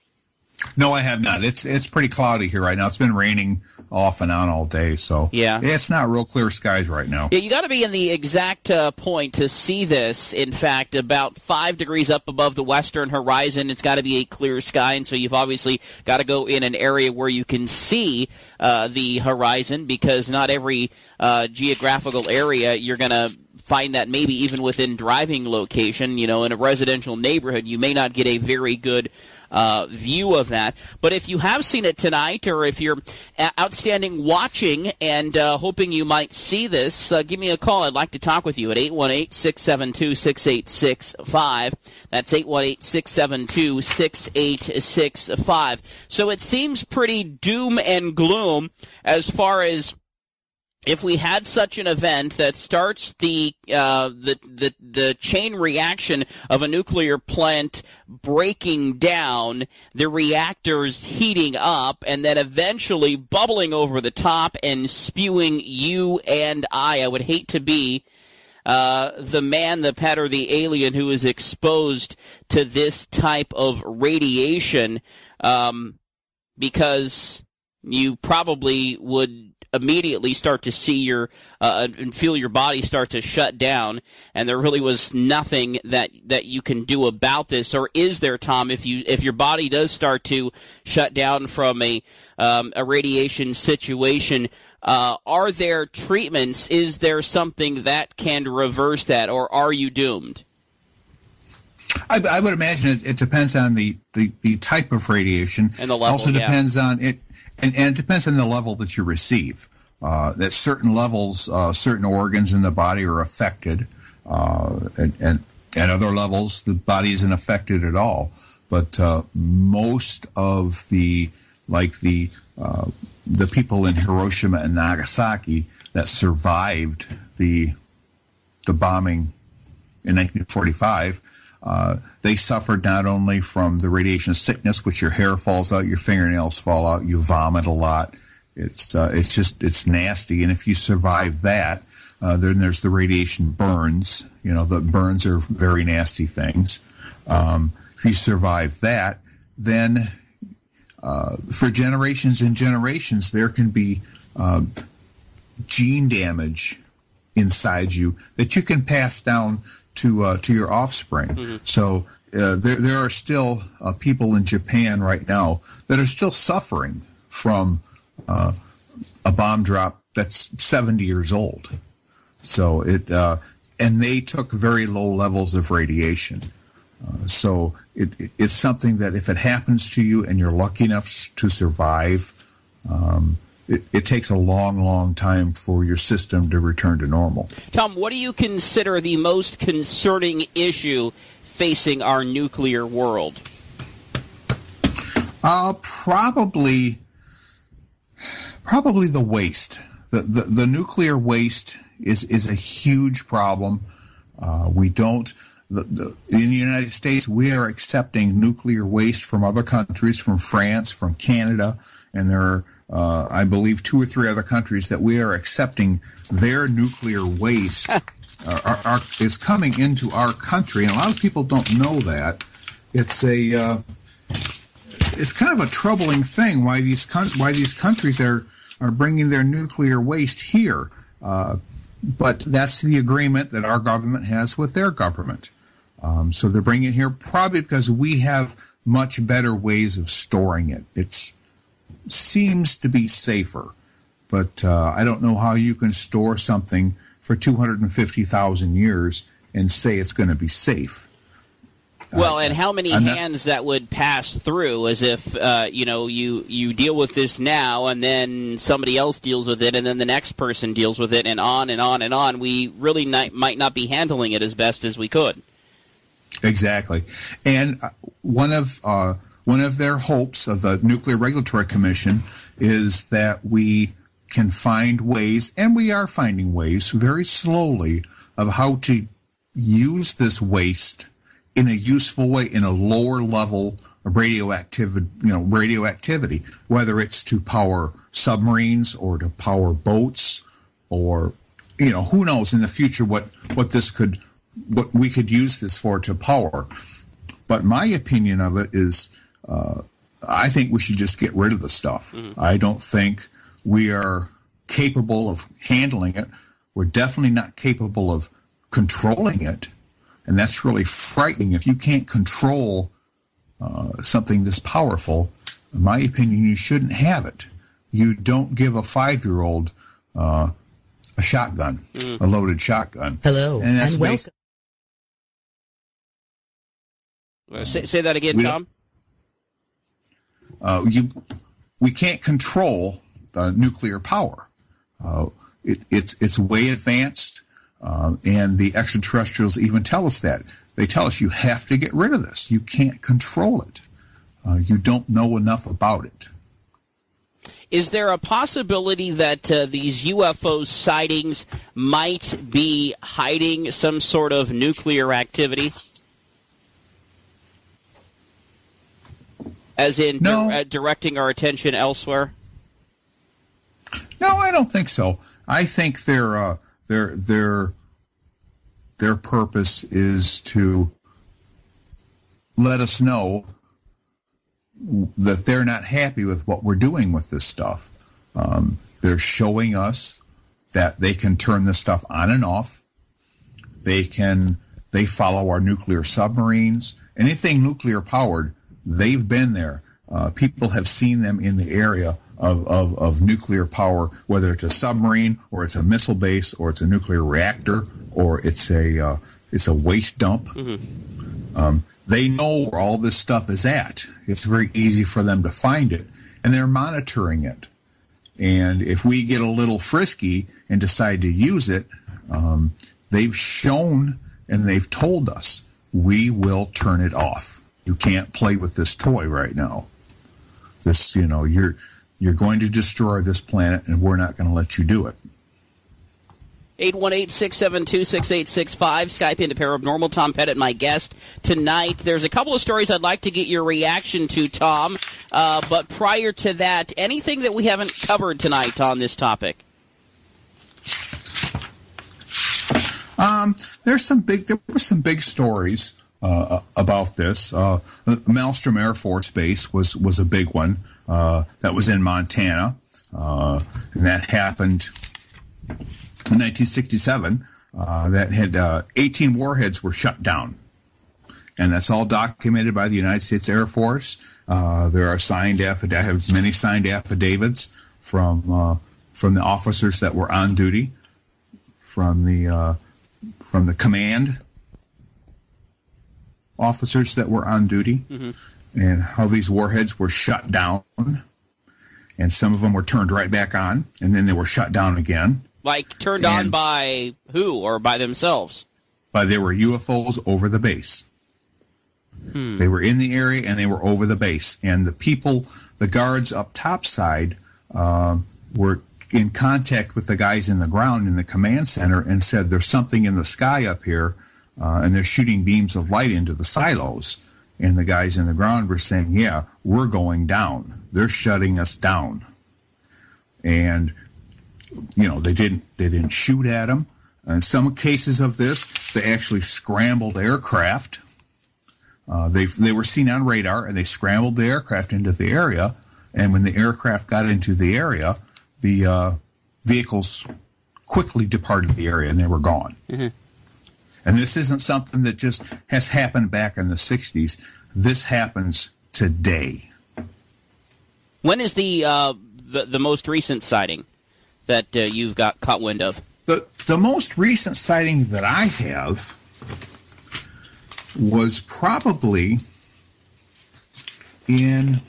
No, I have not. It's it's pretty cloudy here right now. It's been raining off and on all day, so yeah, it's not real clear skies right now. Yeah, you got to be in the exact uh, point to see this. In fact, about five degrees up above the western horizon, it's got to be a clear sky, and so you've obviously got to go in an area where you can see uh, the horizon, because not every uh, geographical area you're going to find that maybe even within driving location. You know, in a residential neighborhood, you may not get a very good Uh, view of that. But if you have seen it tonight, or if you're outstanding watching and uh, hoping you might see this, uh, give me a call. I'd like to talk with you at eight one eight, six seven two, six eight six five. That's eight one eight, six seven two, six eight six five. So it seems pretty doom and gloom as far as if we had such an event that starts the uh, the the the chain reaction of a nuclear plant breaking down, the reactors heating up, and then eventually bubbling over the top and spewing you and I. I would hate to be uh, the man, the pet, or the alien who is exposed to this type of radiation, um, because you probably would immediately start to see your uh, and feel your body start to shut down, and there really was nothing that that you can do about this. Or is there, Tom, if you if your body does start to shut down from a um, a radiation situation, uh, are there treatments? Is there something that can reverse that, or are you doomed? I, I would imagine it, it depends on the, the, the type of radiation. And the level, also yeah. depends on it. And, and it depends on the level that you receive. Uh, at certain levels, uh, certain organs in the body are affected, uh, and, and at other levels, the body isn't affected at all. But uh, most of the, like the uh, the people in Hiroshima and Nagasaki that survived the the bombing in nineteen forty-five. Uh, they suffered not only from the radiation sickness, which your hair falls out, your fingernails fall out, you vomit a lot. It's uh, it's just it's nasty. And if you survive that, uh, then there's the radiation burns. You know, the burns are very nasty things. Um, if you survive that, then uh, for generations and generations, there can be uh, gene damage inside you that you can pass down to uh, to your offspring. Mm-hmm. So uh, there there are still uh, people in Japan right now that are still suffering from uh, a bomb drop that's seventy years old. So it uh, and they took very low levels of radiation. Uh, so it, it, it's something that if it happens to you and you're lucky enough to survive, um, it, it takes a long, long time for your system to return to normal. Tom, what do you consider the most concerning issue facing our nuclear world? Uh, probably, probably the waste. The, the, the nuclear waste is, is a huge problem. Uh, we don't... The, the, in the United States, we are accepting nuclear waste from other countries, from France, from Canada, and there are, uh, I believe, two or three other countries that we are accepting their nuclear waste are, are, are, is coming into our country, and a lot of people don't know that. It's a uh, it's kind of a troubling thing why these why these countries are are bringing their nuclear waste here. Uh, but that's the agreement that our government has with their government. Um, so they're bringing it here probably because we have much better ways of storing it. It seems to be safer, but uh, I don't know how you can store something for two hundred fifty thousand years and say it's going to be safe. Well, uh, and how many I'm not, hands that would pass through as if, uh, you know, you, you deal with this now and then somebody else deals with it and then the next person deals with it and on and on and on. We really not, might not be handling it as best as we could. Exactly. And one of uh, one of their hopes of the Nuclear Regulatory Commission is that we can find ways, and we are finding ways very slowly, of how to use this waste in a useful way, in a lower level of radioactivity, you know, radioactivity, whether it's to power submarines or to power boats, or, you know, who knows in the future what, what this could, what we could use this for to power. But my opinion of it is, uh, I think we should just get rid of the stuff. Mm-hmm. I don't think we are capable of handling it. We're definitely not capable of controlling it. And that's really frightening. If you can't control uh, something this powerful, in my opinion, you shouldn't have it. You don't give a five-year-old uh, a shotgun, mm. a loaded shotgun. Hello, and, that's and welcome. Uh, say, say that again, Tom. Uh, you, we can't control the nuclear power. Uh, it, it's it's way advanced. Uh, and the extraterrestrials even tell us that. They tell us you have to get rid of this. You can't control it. Uh, you don't know enough about it. Is there a possibility that uh, these U F O sightings might be hiding some sort of nuclear activity? As in no. di- uh, directing our attention elsewhere? No, I don't think so. I think they're... Uh, Their their their purpose is to let us know that they're not happy with what we're doing with this stuff. Um, they're showing us that they can turn this stuff on and off. They can they follow our nuclear submarines. Anything nuclear powered, they've been there. Uh, people have seen them in the area Of, of, of nuclear power, whether it's a submarine or it's a missile base or it's a nuclear reactor or it's a uh, it's a waste dump. Mm-hmm. Um, they know where all this stuff is at. It's very easy for them to find it, and they're monitoring it. And if we get a little frisky and decide to use it, um, they've shown and they've told us we will turn it off. You can't play with this toy right now. This, you know, you're. You're going to destroy this planet, and we're not going to let you do it. eight one eight, six seven two, six eight six five. Skype into Paranormal. Tom Pettit, my guest tonight. There's a couple of stories I'd like to get your reaction to, Tom. Uh, but prior to that, anything that we haven't covered tonight on this topic? Um, there's some big. There were some big stories uh, about this. Uh, Malmstrom Air Force Base was was a big one. Uh, that was in Montana, uh, and that happened in nineteen sixty-seven, uh, that had uh, eighteen warheads were shut down. And that's all documented by the United States Air Force. Uh, there are signed affidavits, have many signed affidavits from uh, from the officers that were on duty, from the uh, from the command officers that were on duty, mm-hmm. and how these warheads were shut down, and some of them were turned right back on, and then they were shut down again. Like turned and on by who, or by themselves? By there were U F Os over the base. Hmm. They were in the area and they were over the base. And the people, the guards up topside, uh, were in contact with the guys in the ground in the command center and said, there's something in the sky up here, uh, and they're shooting beams of light into the silos. And the guys in the ground were saying, yeah, we're going down. They're shutting us down. And, you know, they didn't, they didn't shoot at them. In some cases of this, they actually scrambled aircraft. Uh, they they were seen on radar, and they scrambled the aircraft into the area. And when the aircraft got into the area, the uh, vehicles quickly departed the area, and they were gone. Mm-hmm. And this isn't something that just has happened back in the sixties. This happens today. When is the uh, the, the most recent sighting that uh, you've got caught wind of? The the most recent sighting that I have was probably in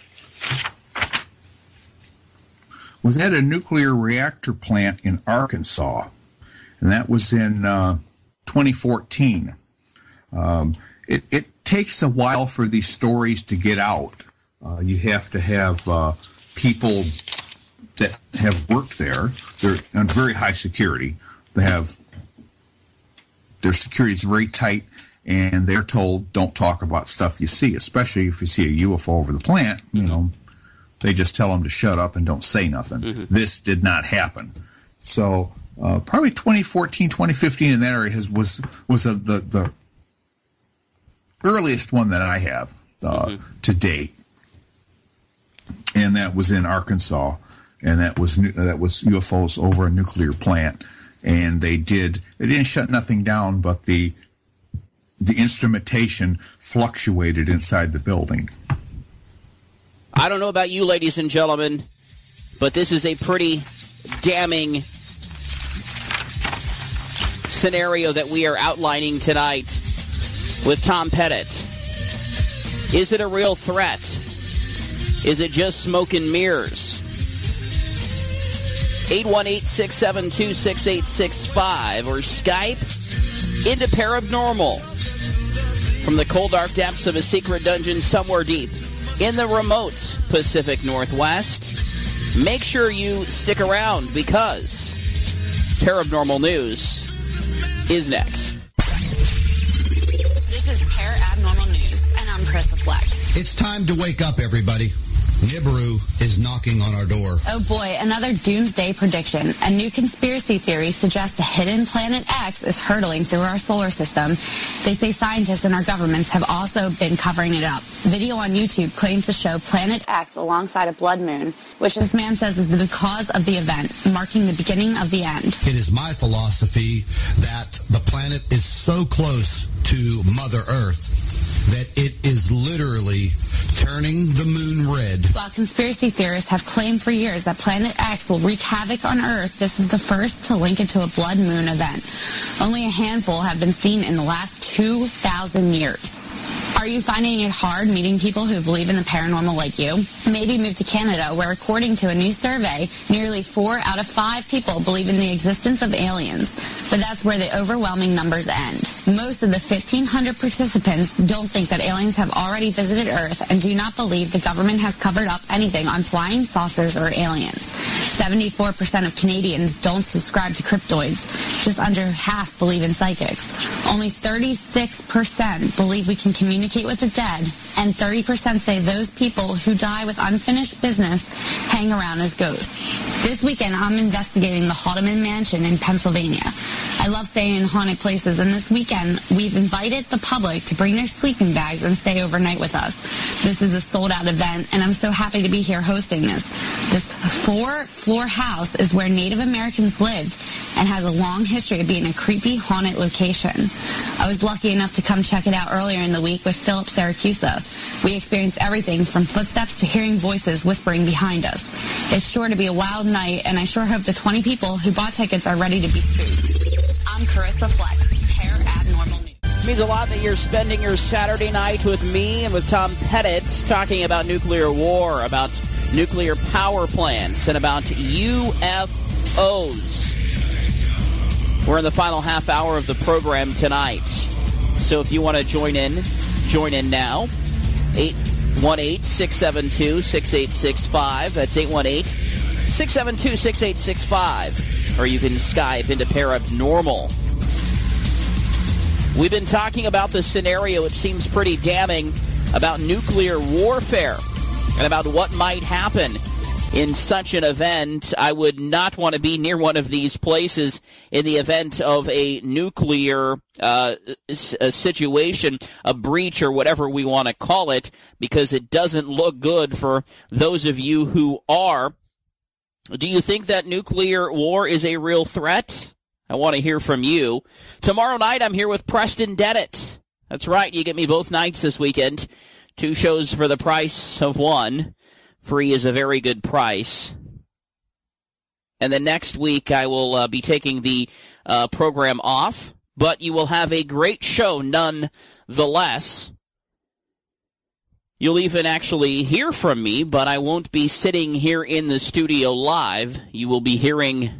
was at a nuclear reactor plant in Arkansas, and that was in uh, twenty fourteen. Um, it, it takes a while for these stories to get out. Uh, you have to have uh, people that have worked there. They're on very high security. They have their security is very tight. And they're told, don't talk about stuff you see, especially if you see a U F O over the plant. You know, they just tell them to shut up and don't say nothing. Mm-hmm. This did not happen. So uh, probably twenty fourteen, twenty fifteen in that area has, was was a, the the earliest one that I have uh, mm-hmm. to date, and that was in Arkansas, and that was that was U F Os over a nuclear plant, and they did they didn't shut nothing down, but the the instrumentation fluctuated inside the building. I don't know about you, ladies and gentlemen, but this is a pretty damning scenario that we are outlining tonight with Tom Pettit. Is it a real threat? Is it just smoke and mirrors? eight one eight, six seven two, six eight six five or Skype into Paranormal. From the cold, dark depths of a secret dungeon somewhere deep in the remote Pacific Northwest. Make sure you stick around because Paranormal News is next. This is Paranormal News, and I'm Krista Fleck. It's time to wake up, everybody. Nibiru is knocking on our door. Oh boy, another doomsday prediction. A new conspiracy theory suggests the hidden planet X is hurtling through our solar system. They say scientists and our governments have also been covering it up. Video on YouTube claims to show Planet X alongside a blood moon, which this man says is the cause of the event, marking the beginning of the end. It is my philosophy that the planet is so close to Mother Earth that it is literally turning the moon red. While conspiracy theorists have claimed for years that Planet X will wreak havoc on Earth, this is the first to link it to a blood moon event. Only a handful have been seen in the last two thousand years. Are you finding it hard meeting people who believe in the paranormal like you? Maybe move to Canada, where according to a new survey, nearly four out of five people believe in the existence of aliens. But that's where the overwhelming numbers end. Most of the fifteen hundred participants don't think that aliens have already visited Earth and do not believe the government has covered up anything on flying saucers or aliens. seventy-four percent of Canadians don't subscribe to cryptoids. Just under half believe in psychics. Only thirty-six percent believe we can communicate with the dead, and thirty percent say those people who die with unfinished business hang around as ghosts. This weekend, I'm investigating the Haldeman Mansion in Pennsylvania. I love staying in haunted places, and this weekend we've invited the public to bring their sleeping bags and stay overnight with us. This is a sold-out event, and I'm so happy to be here hosting this. This four-floor house is where Native Americans lived and has a long history of being a creepy, haunted location. I was lucky enough to come check it out earlier in the week with Philip Siracusa. We experienced everything from footsteps to hearing voices whispering behind us. It's sure to be a wild night, and I sure hope the twenty people who bought tickets are ready to be spooked. I'm Carissa Fleck, Terror Abnormal News. It means a lot that you're spending your Saturday night with me and with Tom Pettit talking about nuclear war, about nuclear power plants, and about U F Os. We're in the final half hour of the program tonight. So if you want to join in, join in now. eight one eight, six seven two, six eight six five. That's eight one eight, six seven two, six eight six five. Or you can Skype into Paranormal. We've been talking about the scenario, it seems pretty damning, about nuclear warfare and about what might happen in such an event. I would not want to be near one of these places in the event of a nuclear uh, a situation, a breach, or whatever we want to call it, because it doesn't look good for those of you who are. Do you think that nuclear war is a real threat? I want to hear from you. Tomorrow night, I'm here with Preston Dennett. That's right, you get me both nights this weekend. Two shows for the price of one. Free is a very good price. And then next week, I will uh, be taking the uh, program off, but you will have a great show nonetheless. You'll even actually hear from me, but I won't be sitting here in the studio live. You will be hearing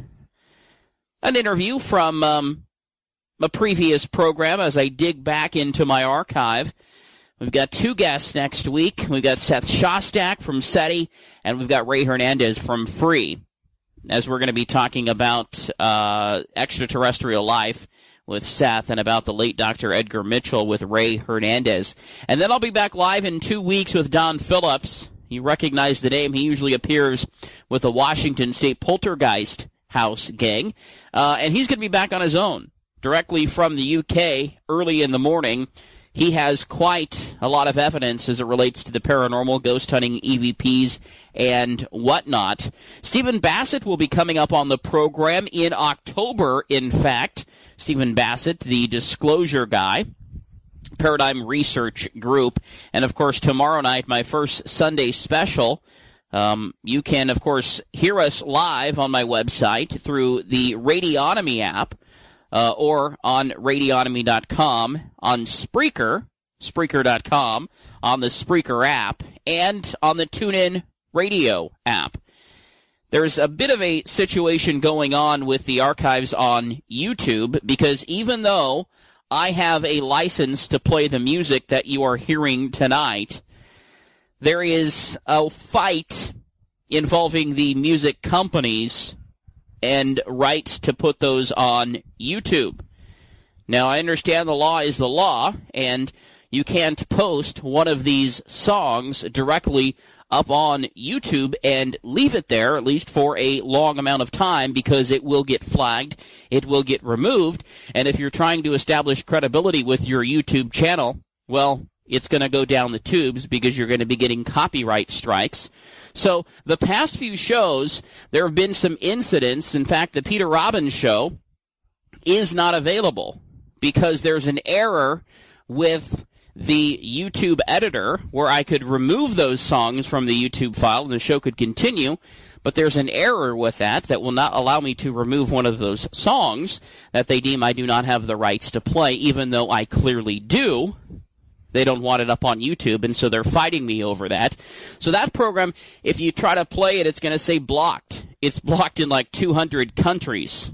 an interview from um, a previous program as I dig back into my archive. We've got two guests next week. We've got Seth Shostak from SETI, and we've got Ray Hernandez from Free, as we're going to be talking about uh, extraterrestrial life with Seth and about the late Doctor Edgar Mitchell with Ray Hernandez. And then I'll be back live in two weeks with Don Phillips. You recognize the name. He usually appears with the Washington State Poltergeist House gang. Uh, and he's going to be back on his own, directly from the U K, early in the morning. He has quite a lot of evidence as it relates to the paranormal, ghost hunting, E V Ps, and whatnot. Stephen Bassett will be coming up on the program in October, in fact. Stephen Bassett, the disclosure guy, Paradigm Research Group. And, of course, tomorrow night, my first Sunday special. Um, you can, of course, hear us live on my website through the Radionomy app. Uh, or on radionomy dot com, on Spreaker, Spreaker dot com, on the Spreaker app, and on the TuneIn Radio app. There's a bit of a situation going on with the archives on YouTube, because even though I have a license to play the music that you are hearing tonight, there is a fight involving the music companies and rights to put those on YouTube. Now, I understand the law is the law, and you can't post one of these songs directly up on YouTube and leave it there, at least for a long amount of time, because it will get flagged, it will get removed, and if you're trying to establish credibility with your YouTube channel, well, it's going to go down the tubes because you're going to be getting copyright strikes. So the past few shows, there have been some incidents. In fact, the Peter Robbins show is not available because there's an error with the YouTube editor where I could remove those songs from the YouTube file and the show could continue. But there's an error with that that will not allow me to remove one of those songs that they deem I do not have the rights to play, even though I clearly do. They don't want it up on YouTube, and so they're fighting me over that. So that program, if you try to play it, it's going to say blocked. It's blocked in like two hundred countries.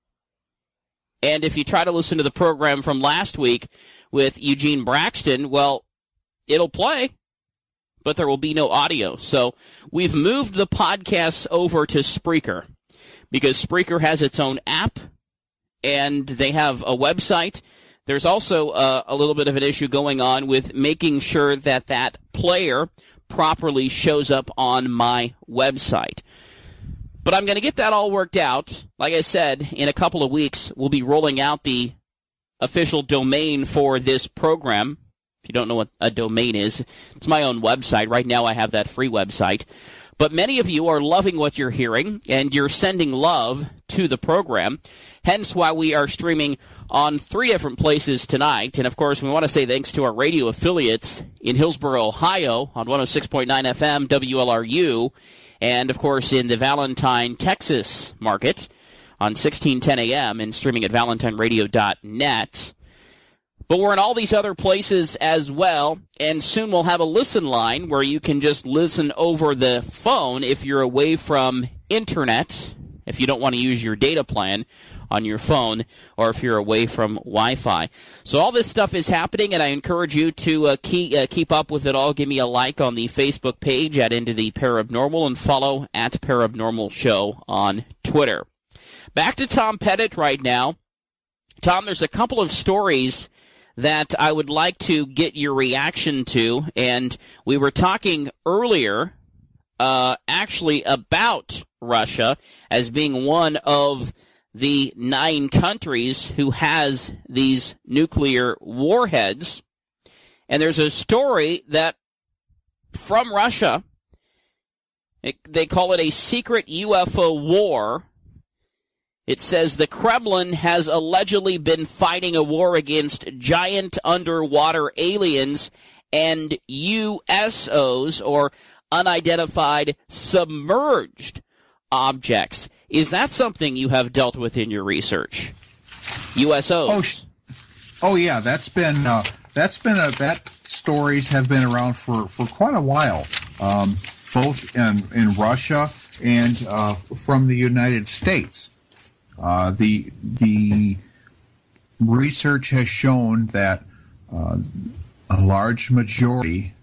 And if you try to listen to the program from last week with Eugene Braxton, well, it'll play, but there will be no audio. So we've moved the podcasts over to Spreaker because Spreaker has its own app, and they have a website. There's also uh, a little bit of an issue going on with making sure that that player properly shows up on my website. But I'm going to get that all worked out. Like I said, in a couple of weeks, we'll be rolling out the official domain for this program. If you don't know what a domain is, it's my own website. Right now I have that free website. But many of you are loving what you're hearing, and you're sending love to the program, hence why we are streaming on three different places tonight. And, of course, we want to say thanks to our radio affiliates in Hillsboro, Ohio, on one oh six point nine F M, W L R U, and, of course, in the Valentine, Texas market on sixteen ten A M and streaming at valentine radio dot net. But we're in all these other places as well, and soon we'll have a listen line where you can just listen over the phone if you're away from internet, if you don't want to use your data plan on your phone, or if you're away from Wi-Fi. So all this stuff is happening, and I encourage you to uh, keep, uh, keep up with it all. Give me a like on the Facebook page at Into the Parabnormal, and follow at Parabnormal Show on Twitter. Back to Tom Pettit right now. Tom, there's a couple of stories that I would like to get your reaction to, and we were talking earlier uh, actually about Russia as being one of the nine countries who has these nuclear warheads. And there's a story that from Russia, it, they call it a secret U F O war. It says the Kremlin has allegedly been fighting a war against giant underwater aliens and U S Os, or unidentified submerged objects. Is that something you have dealt with in your research? U S Os. Oh, sh- oh yeah, that's been uh, that's been a, that stories have been around for, for quite a while, um, both in in Russia and uh, from the United States. Uh, the the research has shown that uh, a large majority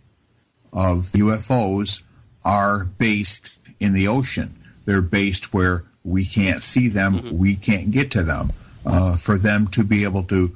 of U F Os are based in the ocean. They're based where we can't see them, mm-hmm. we can't get to them. Uh, for them to be able to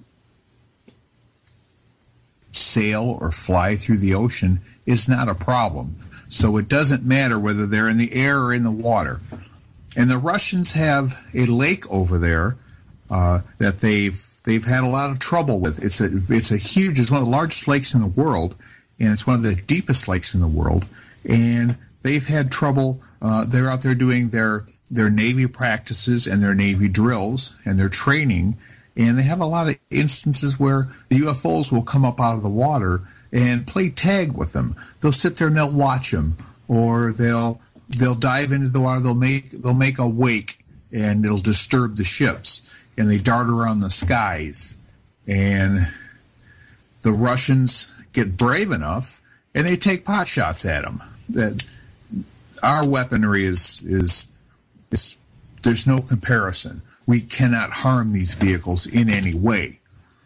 sail or fly through the ocean is not a problem. So it doesn't matter whether they're in the air or in the water. And the Russians have a lake over there uh, that they've they've had a lot of trouble with. It's a it's a huge, it's one of the largest lakes in the world, and it's one of the deepest lakes in the world. And they've had trouble. Uh, they're out there doing their their Navy practices and their Navy drills and their training, and they have a lot of instances where the U F Os will come up out of the water and play tag with them. They'll sit there and they'll watch them, or they'll They'll dive into the water. They'll make they'll make a wake, and it'll disturb the ships. And they dart around the skies, and the Russians get brave enough, and they take pot shots at them. That our weaponry is is is there's no comparison. We cannot harm these vehicles in any way.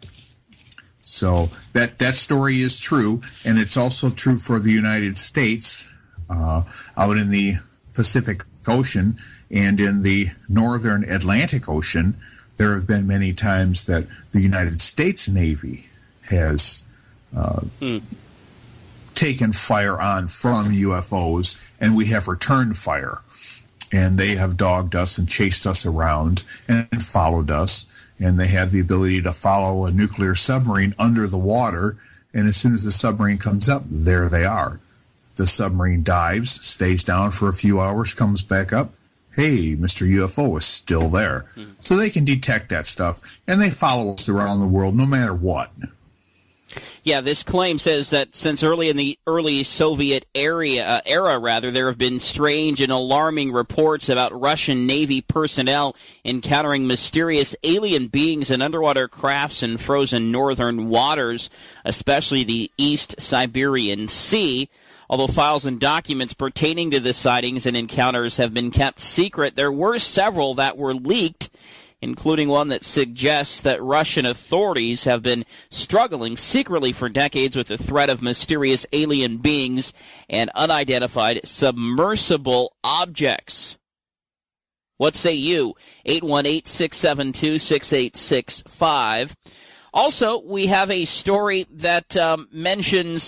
So that that story is true, and it's also true for the United States. Uh, out in the Pacific Ocean and in the northern Atlantic Ocean, there have been many times that the United States Navy has uh, mm. taken fire on from U F Os, and we have returned fire. And they have dogged us and chased us around and followed us, and they have the ability to follow a nuclear submarine under the water, and as soon as the submarine comes up, there they are. The submarine dives, stays down for a few hours, comes back up. Hey, Mister U F O is still there. Mm-hmm. So they can detect that stuff, and they follow us around the world no matter what. Yeah, this claim says that since early in the early Soviet area, uh, era, rather, there have been strange and alarming reports about Russian Navy personnel encountering mysterious alien beings in underwater crafts in frozen northern waters, especially the East Siberian Sea. Although files and documents pertaining to the sightings and encounters have been kept secret, there were several that were leaked, including one that suggests that Russian authorities have been struggling secretly for decades with the threat of mysterious alien beings and unidentified submersible objects. What say you? eight one eight, six seven two, six eight six five. Also, we have a story that um, mentions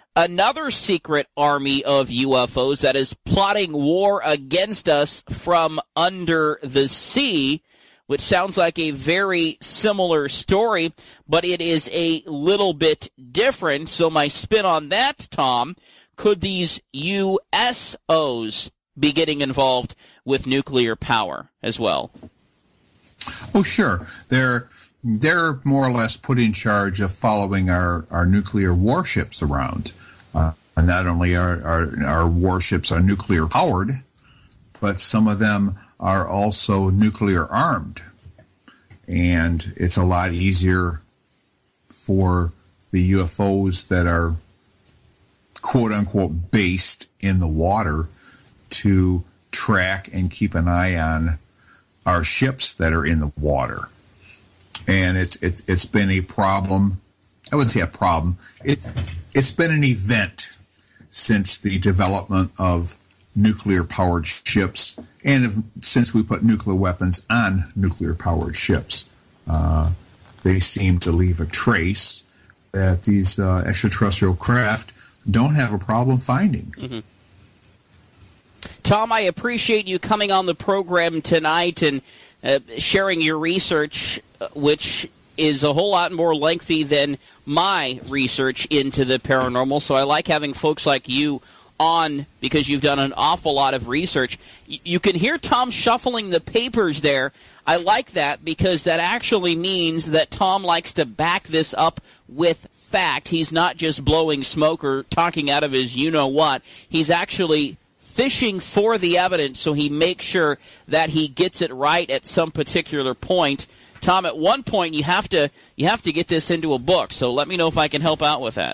another secret army of U F Os that is plotting war against us from under the sea, which sounds like a very similar story, but it is a little bit different. So my spin on that, Tom, could these U S Os be getting involved with nuclear power as well? Oh, sure. They're they're more or less put in charge of following our, our nuclear warships around. Uh, not only are our, our warships are nuclear powered, but some of them are also nuclear armed. And it's a lot easier for the U F Os that are quote unquote based in the water to track and keep an eye on our ships that are in the water. And it's it's it's been a problem. I wouldn't say a problem. It it's been an event since the development of nuclear-powered ships, and since we put nuclear weapons on nuclear-powered ships. Uh, they seem to leave a trace that these uh, extraterrestrial craft don't have a problem finding. Mm-hmm. Tom, I appreciate you coming on the program tonight and uh, sharing your research, which is a whole lot more lengthy than my research into the paranormal. So I like having folks like you on because you've done an awful lot of research. Y- you can hear Tom shuffling the papers there. I like that because that actually means that Tom likes to back this up with fact. He's not just blowing smoke or talking out of his you-know-what. He's actually fishing for the evidence so he makes sure that he gets it right at some particular point. Tom, at one point you have to you have to get this into a book, so let me know if I can help out with that.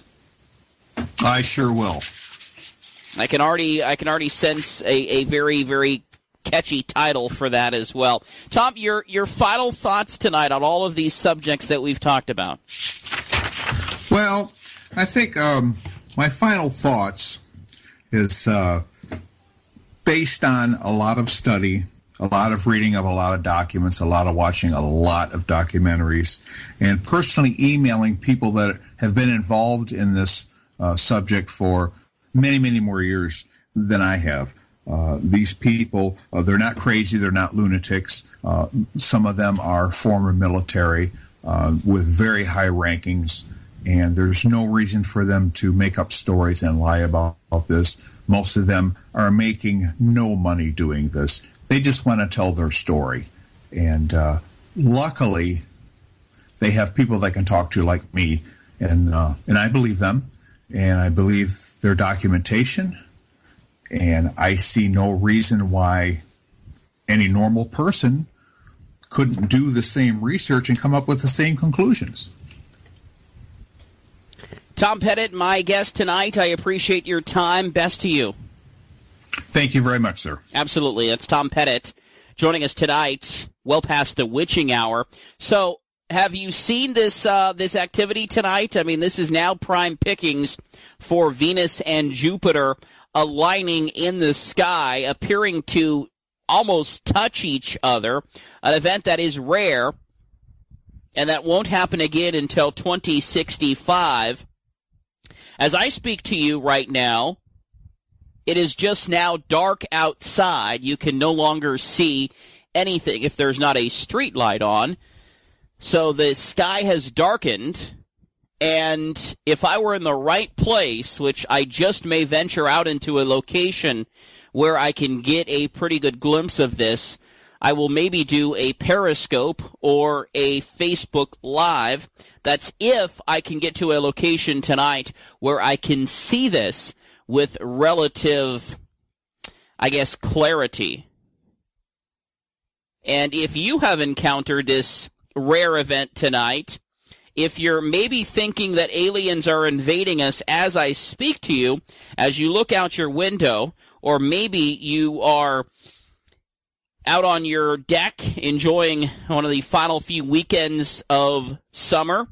I sure will. I can already I can already sense a, a very, very catchy title for that as well. Tom, your your final thoughts tonight on all of these subjects that we've talked about. Well, I think um, my final thoughts is uh, based on a lot of study, a lot of reading of a lot of documents, a lot of watching a lot of documentaries, and personally emailing people that have been involved in this uh, subject for many, many more years than I have. Uh, these people, uh, they're not crazy, they're not lunatics. Uh, some of them are former military uh, with very high rankings, and there's no reason for them to make up stories and lie about, about this. Most of them are making no money doing this. They just want to tell their story. And uh, luckily, they have people they can talk to like me, and uh, and I believe them, and I believe their documentation, and I see no reason why any normal person couldn't do the same research and come up with the same conclusions. Tom Pettit, my guest tonight. I appreciate your time. Best to you. Thank you very much, sir. Absolutely. That's Tom Pettit joining us tonight, well past the witching hour. So, have you seen this uh, this activity tonight? I mean, this is now prime pickings for Venus and Jupiter aligning in the sky, appearing to almost touch each other, an event that is rare, and that won't happen again until twenty sixty-five. As I speak to you right now, it is just now dark outside. You can no longer see anything if there's not a street light on. So the sky has darkened, and if I were in the right place, which I just may venture out into a location where I can get a pretty good glimpse of this, I will maybe do a Periscope or a Facebook Live. That's if I can get to a location tonight where I can see this with relative, I guess, clarity. And if you have encountered this rare event tonight, if you're maybe thinking that aliens are invading us as I speak to you, as you look out your window, or maybe you are out on your deck enjoying one of the final few weekends of summer,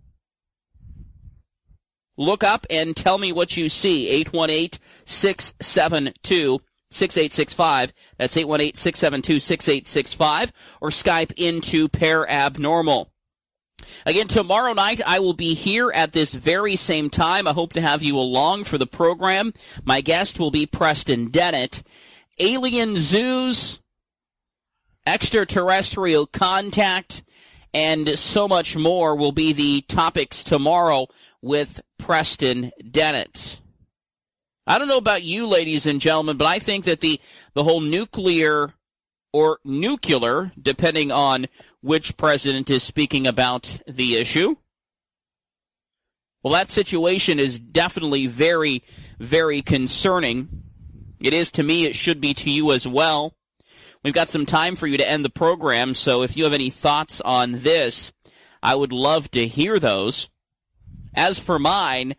look up and tell me what you see. eight one eight, six seven two, six eight six five. That's eight one eight, six seven two, six eight six five. Or Skype into Paranormal. Again, tomorrow night I will be here at this very same time. I hope to have you along for the program. My guest will be Preston Dennett. Alien zoos, extraterrestrial contact, and so much more will be the topics tomorrow with Preston Dennett. I don't know about you, ladies and gentlemen, but I think that the, the whole nuclear or nuclear, depending on which president is speaking about the issue, well, that situation is definitely very, very concerning. It is to me. It should be to you as well. We've got some time for you to end the program, so if you have any thoughts on this, I would love to hear those. As for mine,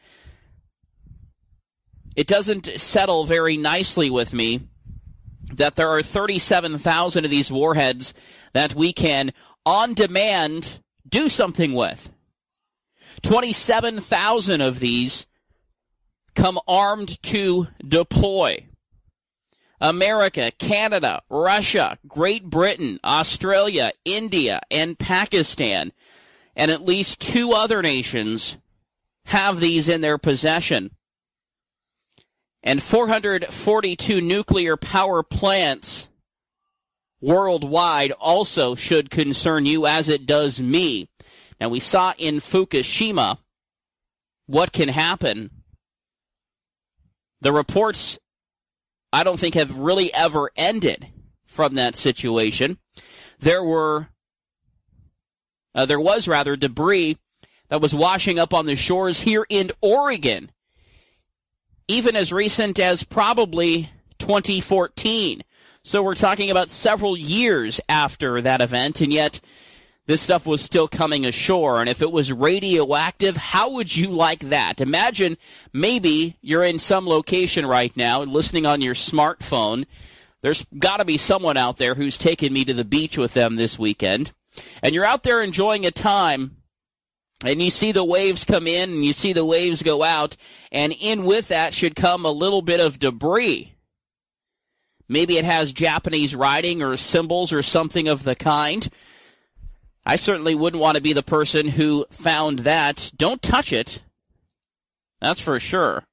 it doesn't settle very nicely with me that there are thirty-seven thousand of these warheads that we can, on demand, do something with. twenty-seven thousand of these come armed to deploy. America, Canada, Russia, Great Britain, Australia, India, and Pakistan, and at least two other nations have these in their possession. And four hundred forty-two nuclear power plants worldwide also should concern you, as it does me. Now, we saw in Fukushima what can happen. The reports, I don't think, have really ever ended from that situation. There were, uh, there was rather debris that was washing up on the shores here in Oregon, even as recent as probably twenty fourteen. So we're talking about several years after that event, and yet this stuff was still coming ashore. And if it was radioactive, how would you like that? Imagine maybe you're in some location right now and listening on your smartphone. There's got to be someone out there who's taken me to the beach with them this weekend. And you're out there enjoying a time, and you see the waves come in and you see the waves go out, and in with that should come a little bit of debris. Maybe it has Japanese writing or symbols or something of the kind. I certainly wouldn't want to be the person who found that. Don't touch it. That's for sure.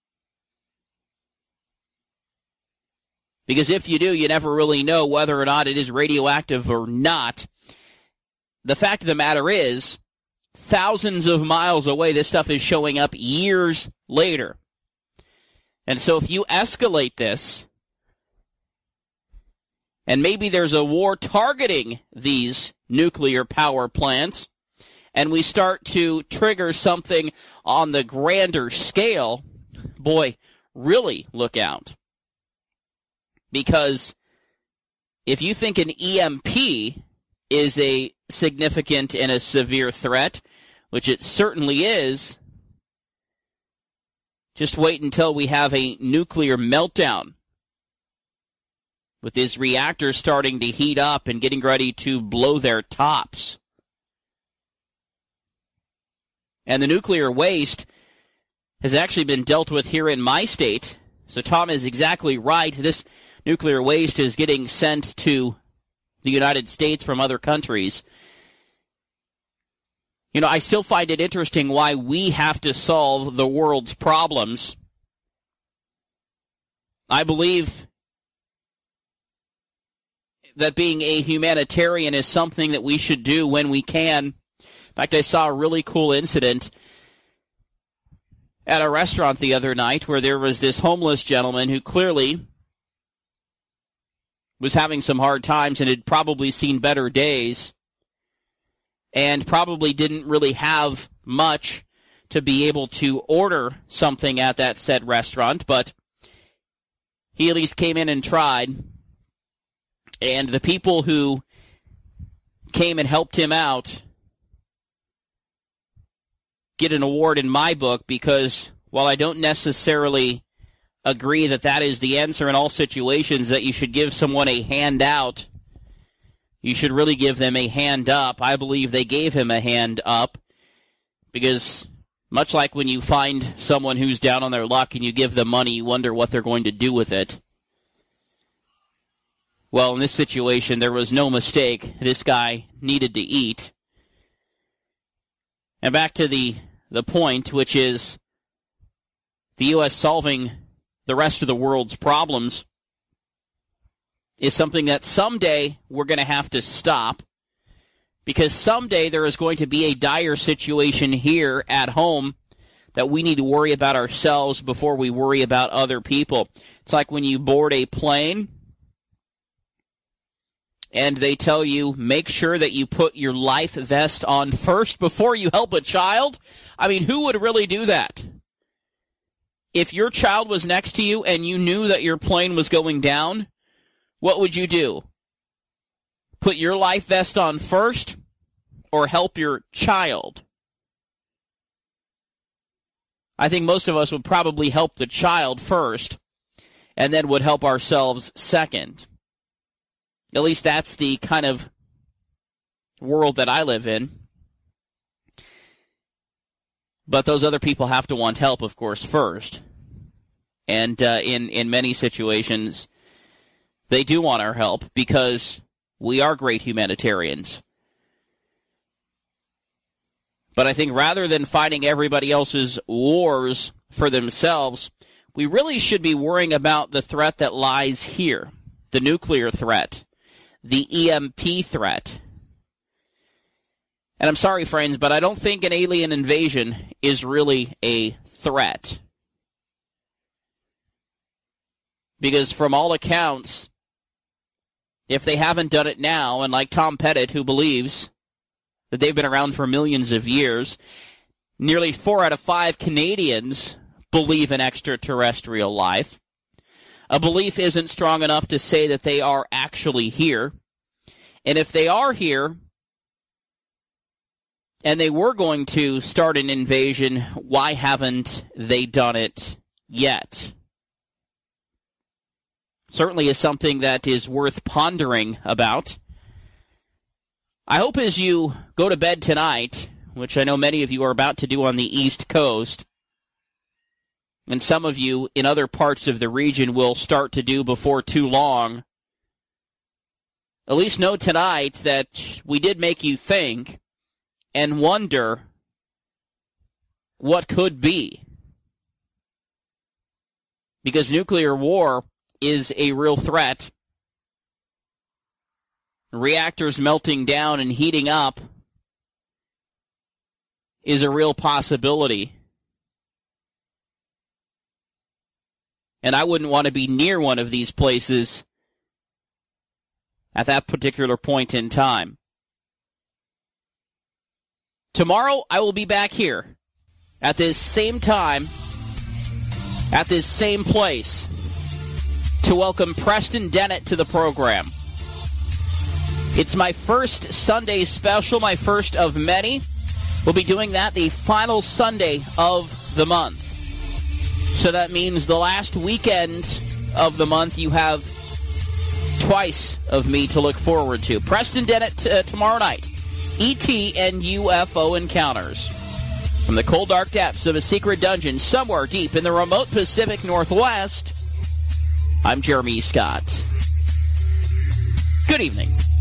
Because if you do, you never really know whether or not it is radioactive or not. The fact of the matter is, thousands of miles away, this stuff is showing up years later. And so if you escalate this, and maybe there's a war targeting these nuclear power plants, and we start to trigger something on the grander scale, boy, really look out. Because if you think an E M P is a significant and a severe threat, which it certainly is, just wait until we have a nuclear meltdown, with these reactors starting to heat up and getting ready to blow their tops. And the nuclear waste has actually been dealt with here in my state. So Tom is exactly right. This nuclear waste is getting sent to the United States from other countries. You know, I still find it interesting why we have to solve the world's problems. I believe that being a humanitarian is something that we should do when we can. In fact, I saw a really cool incident at a restaurant the other night where there was this homeless gentleman who clearly was having some hard times and had probably seen better days and probably didn't really have much to be able to order something at that said restaurant, but he at least came in and tried. And the people who came and helped him out get an award in my book, because while I don't necessarily agree that that is the answer in all situations, that you should give someone a hand out, you should really give them a hand up. I believe they gave him a hand up, because much like when you find someone who's down on their luck and you give them money, you wonder what they're going to do with it. Well, in this situation, there was no mistake. This guy needed to eat. And back to the, the point, which is the U S solving the rest of the world's problems is something that someday we're going to have to stop, because someday there is going to be a dire situation here at home that we need to worry about ourselves before we worry about other people. It's like when you board a plane and they tell you, make sure that you put your life vest on first before you help a child. I mean, who would really do that? If your child was next to you and you knew that your plane was going down, what would you do? Put your life vest on first or help your child? I think most of us would probably help the child first and then would help ourselves second. At least that's the kind of world that I live in. But those other people have to want help, of course, first. And uh, in, in many situations, they do want our help because we are great humanitarians. But I think rather than fighting everybody else's wars for themselves, we really should be worrying about the threat that lies here, the nuclear threat, the E M P threat. And I'm sorry, friends, but I don't think an alien invasion is really a threat. Because from all accounts, if they haven't done it now, and like Tom Pettit, who believes that they've been around for millions of years, nearly four out of five Canadians believe in extraterrestrial life. A belief isn't strong enough to say that they are actually here. And if they are here, and they were going to start an invasion, why haven't they done it yet? Certainly is something that is worth pondering about. I hope as you go to bed tonight, which I know many of you are about to do on the East Coast, and some of you in other parts of the region will start to do before too long, at least know tonight that we did make you think and wonder what could be. Because nuclear war is a real threat. Reactors melting down and heating up is a real possibility. And I wouldn't want to be near one of these places at that particular point in time. Tomorrow, I will be back here at this same time, at this same place, to welcome Preston Dennett to the program. It's my first Sunday special, my first of many. We'll be doing that the final Sunday of the month. So that means the last weekend of the month you have twice of me to look forward to. Preston Dennett t- uh, tomorrow night. E T and U F O encounters. From the cold, dark depths of a secret dungeon somewhere deep in the remote Pacific Northwest, I'm Jeremy Scott. Good evening.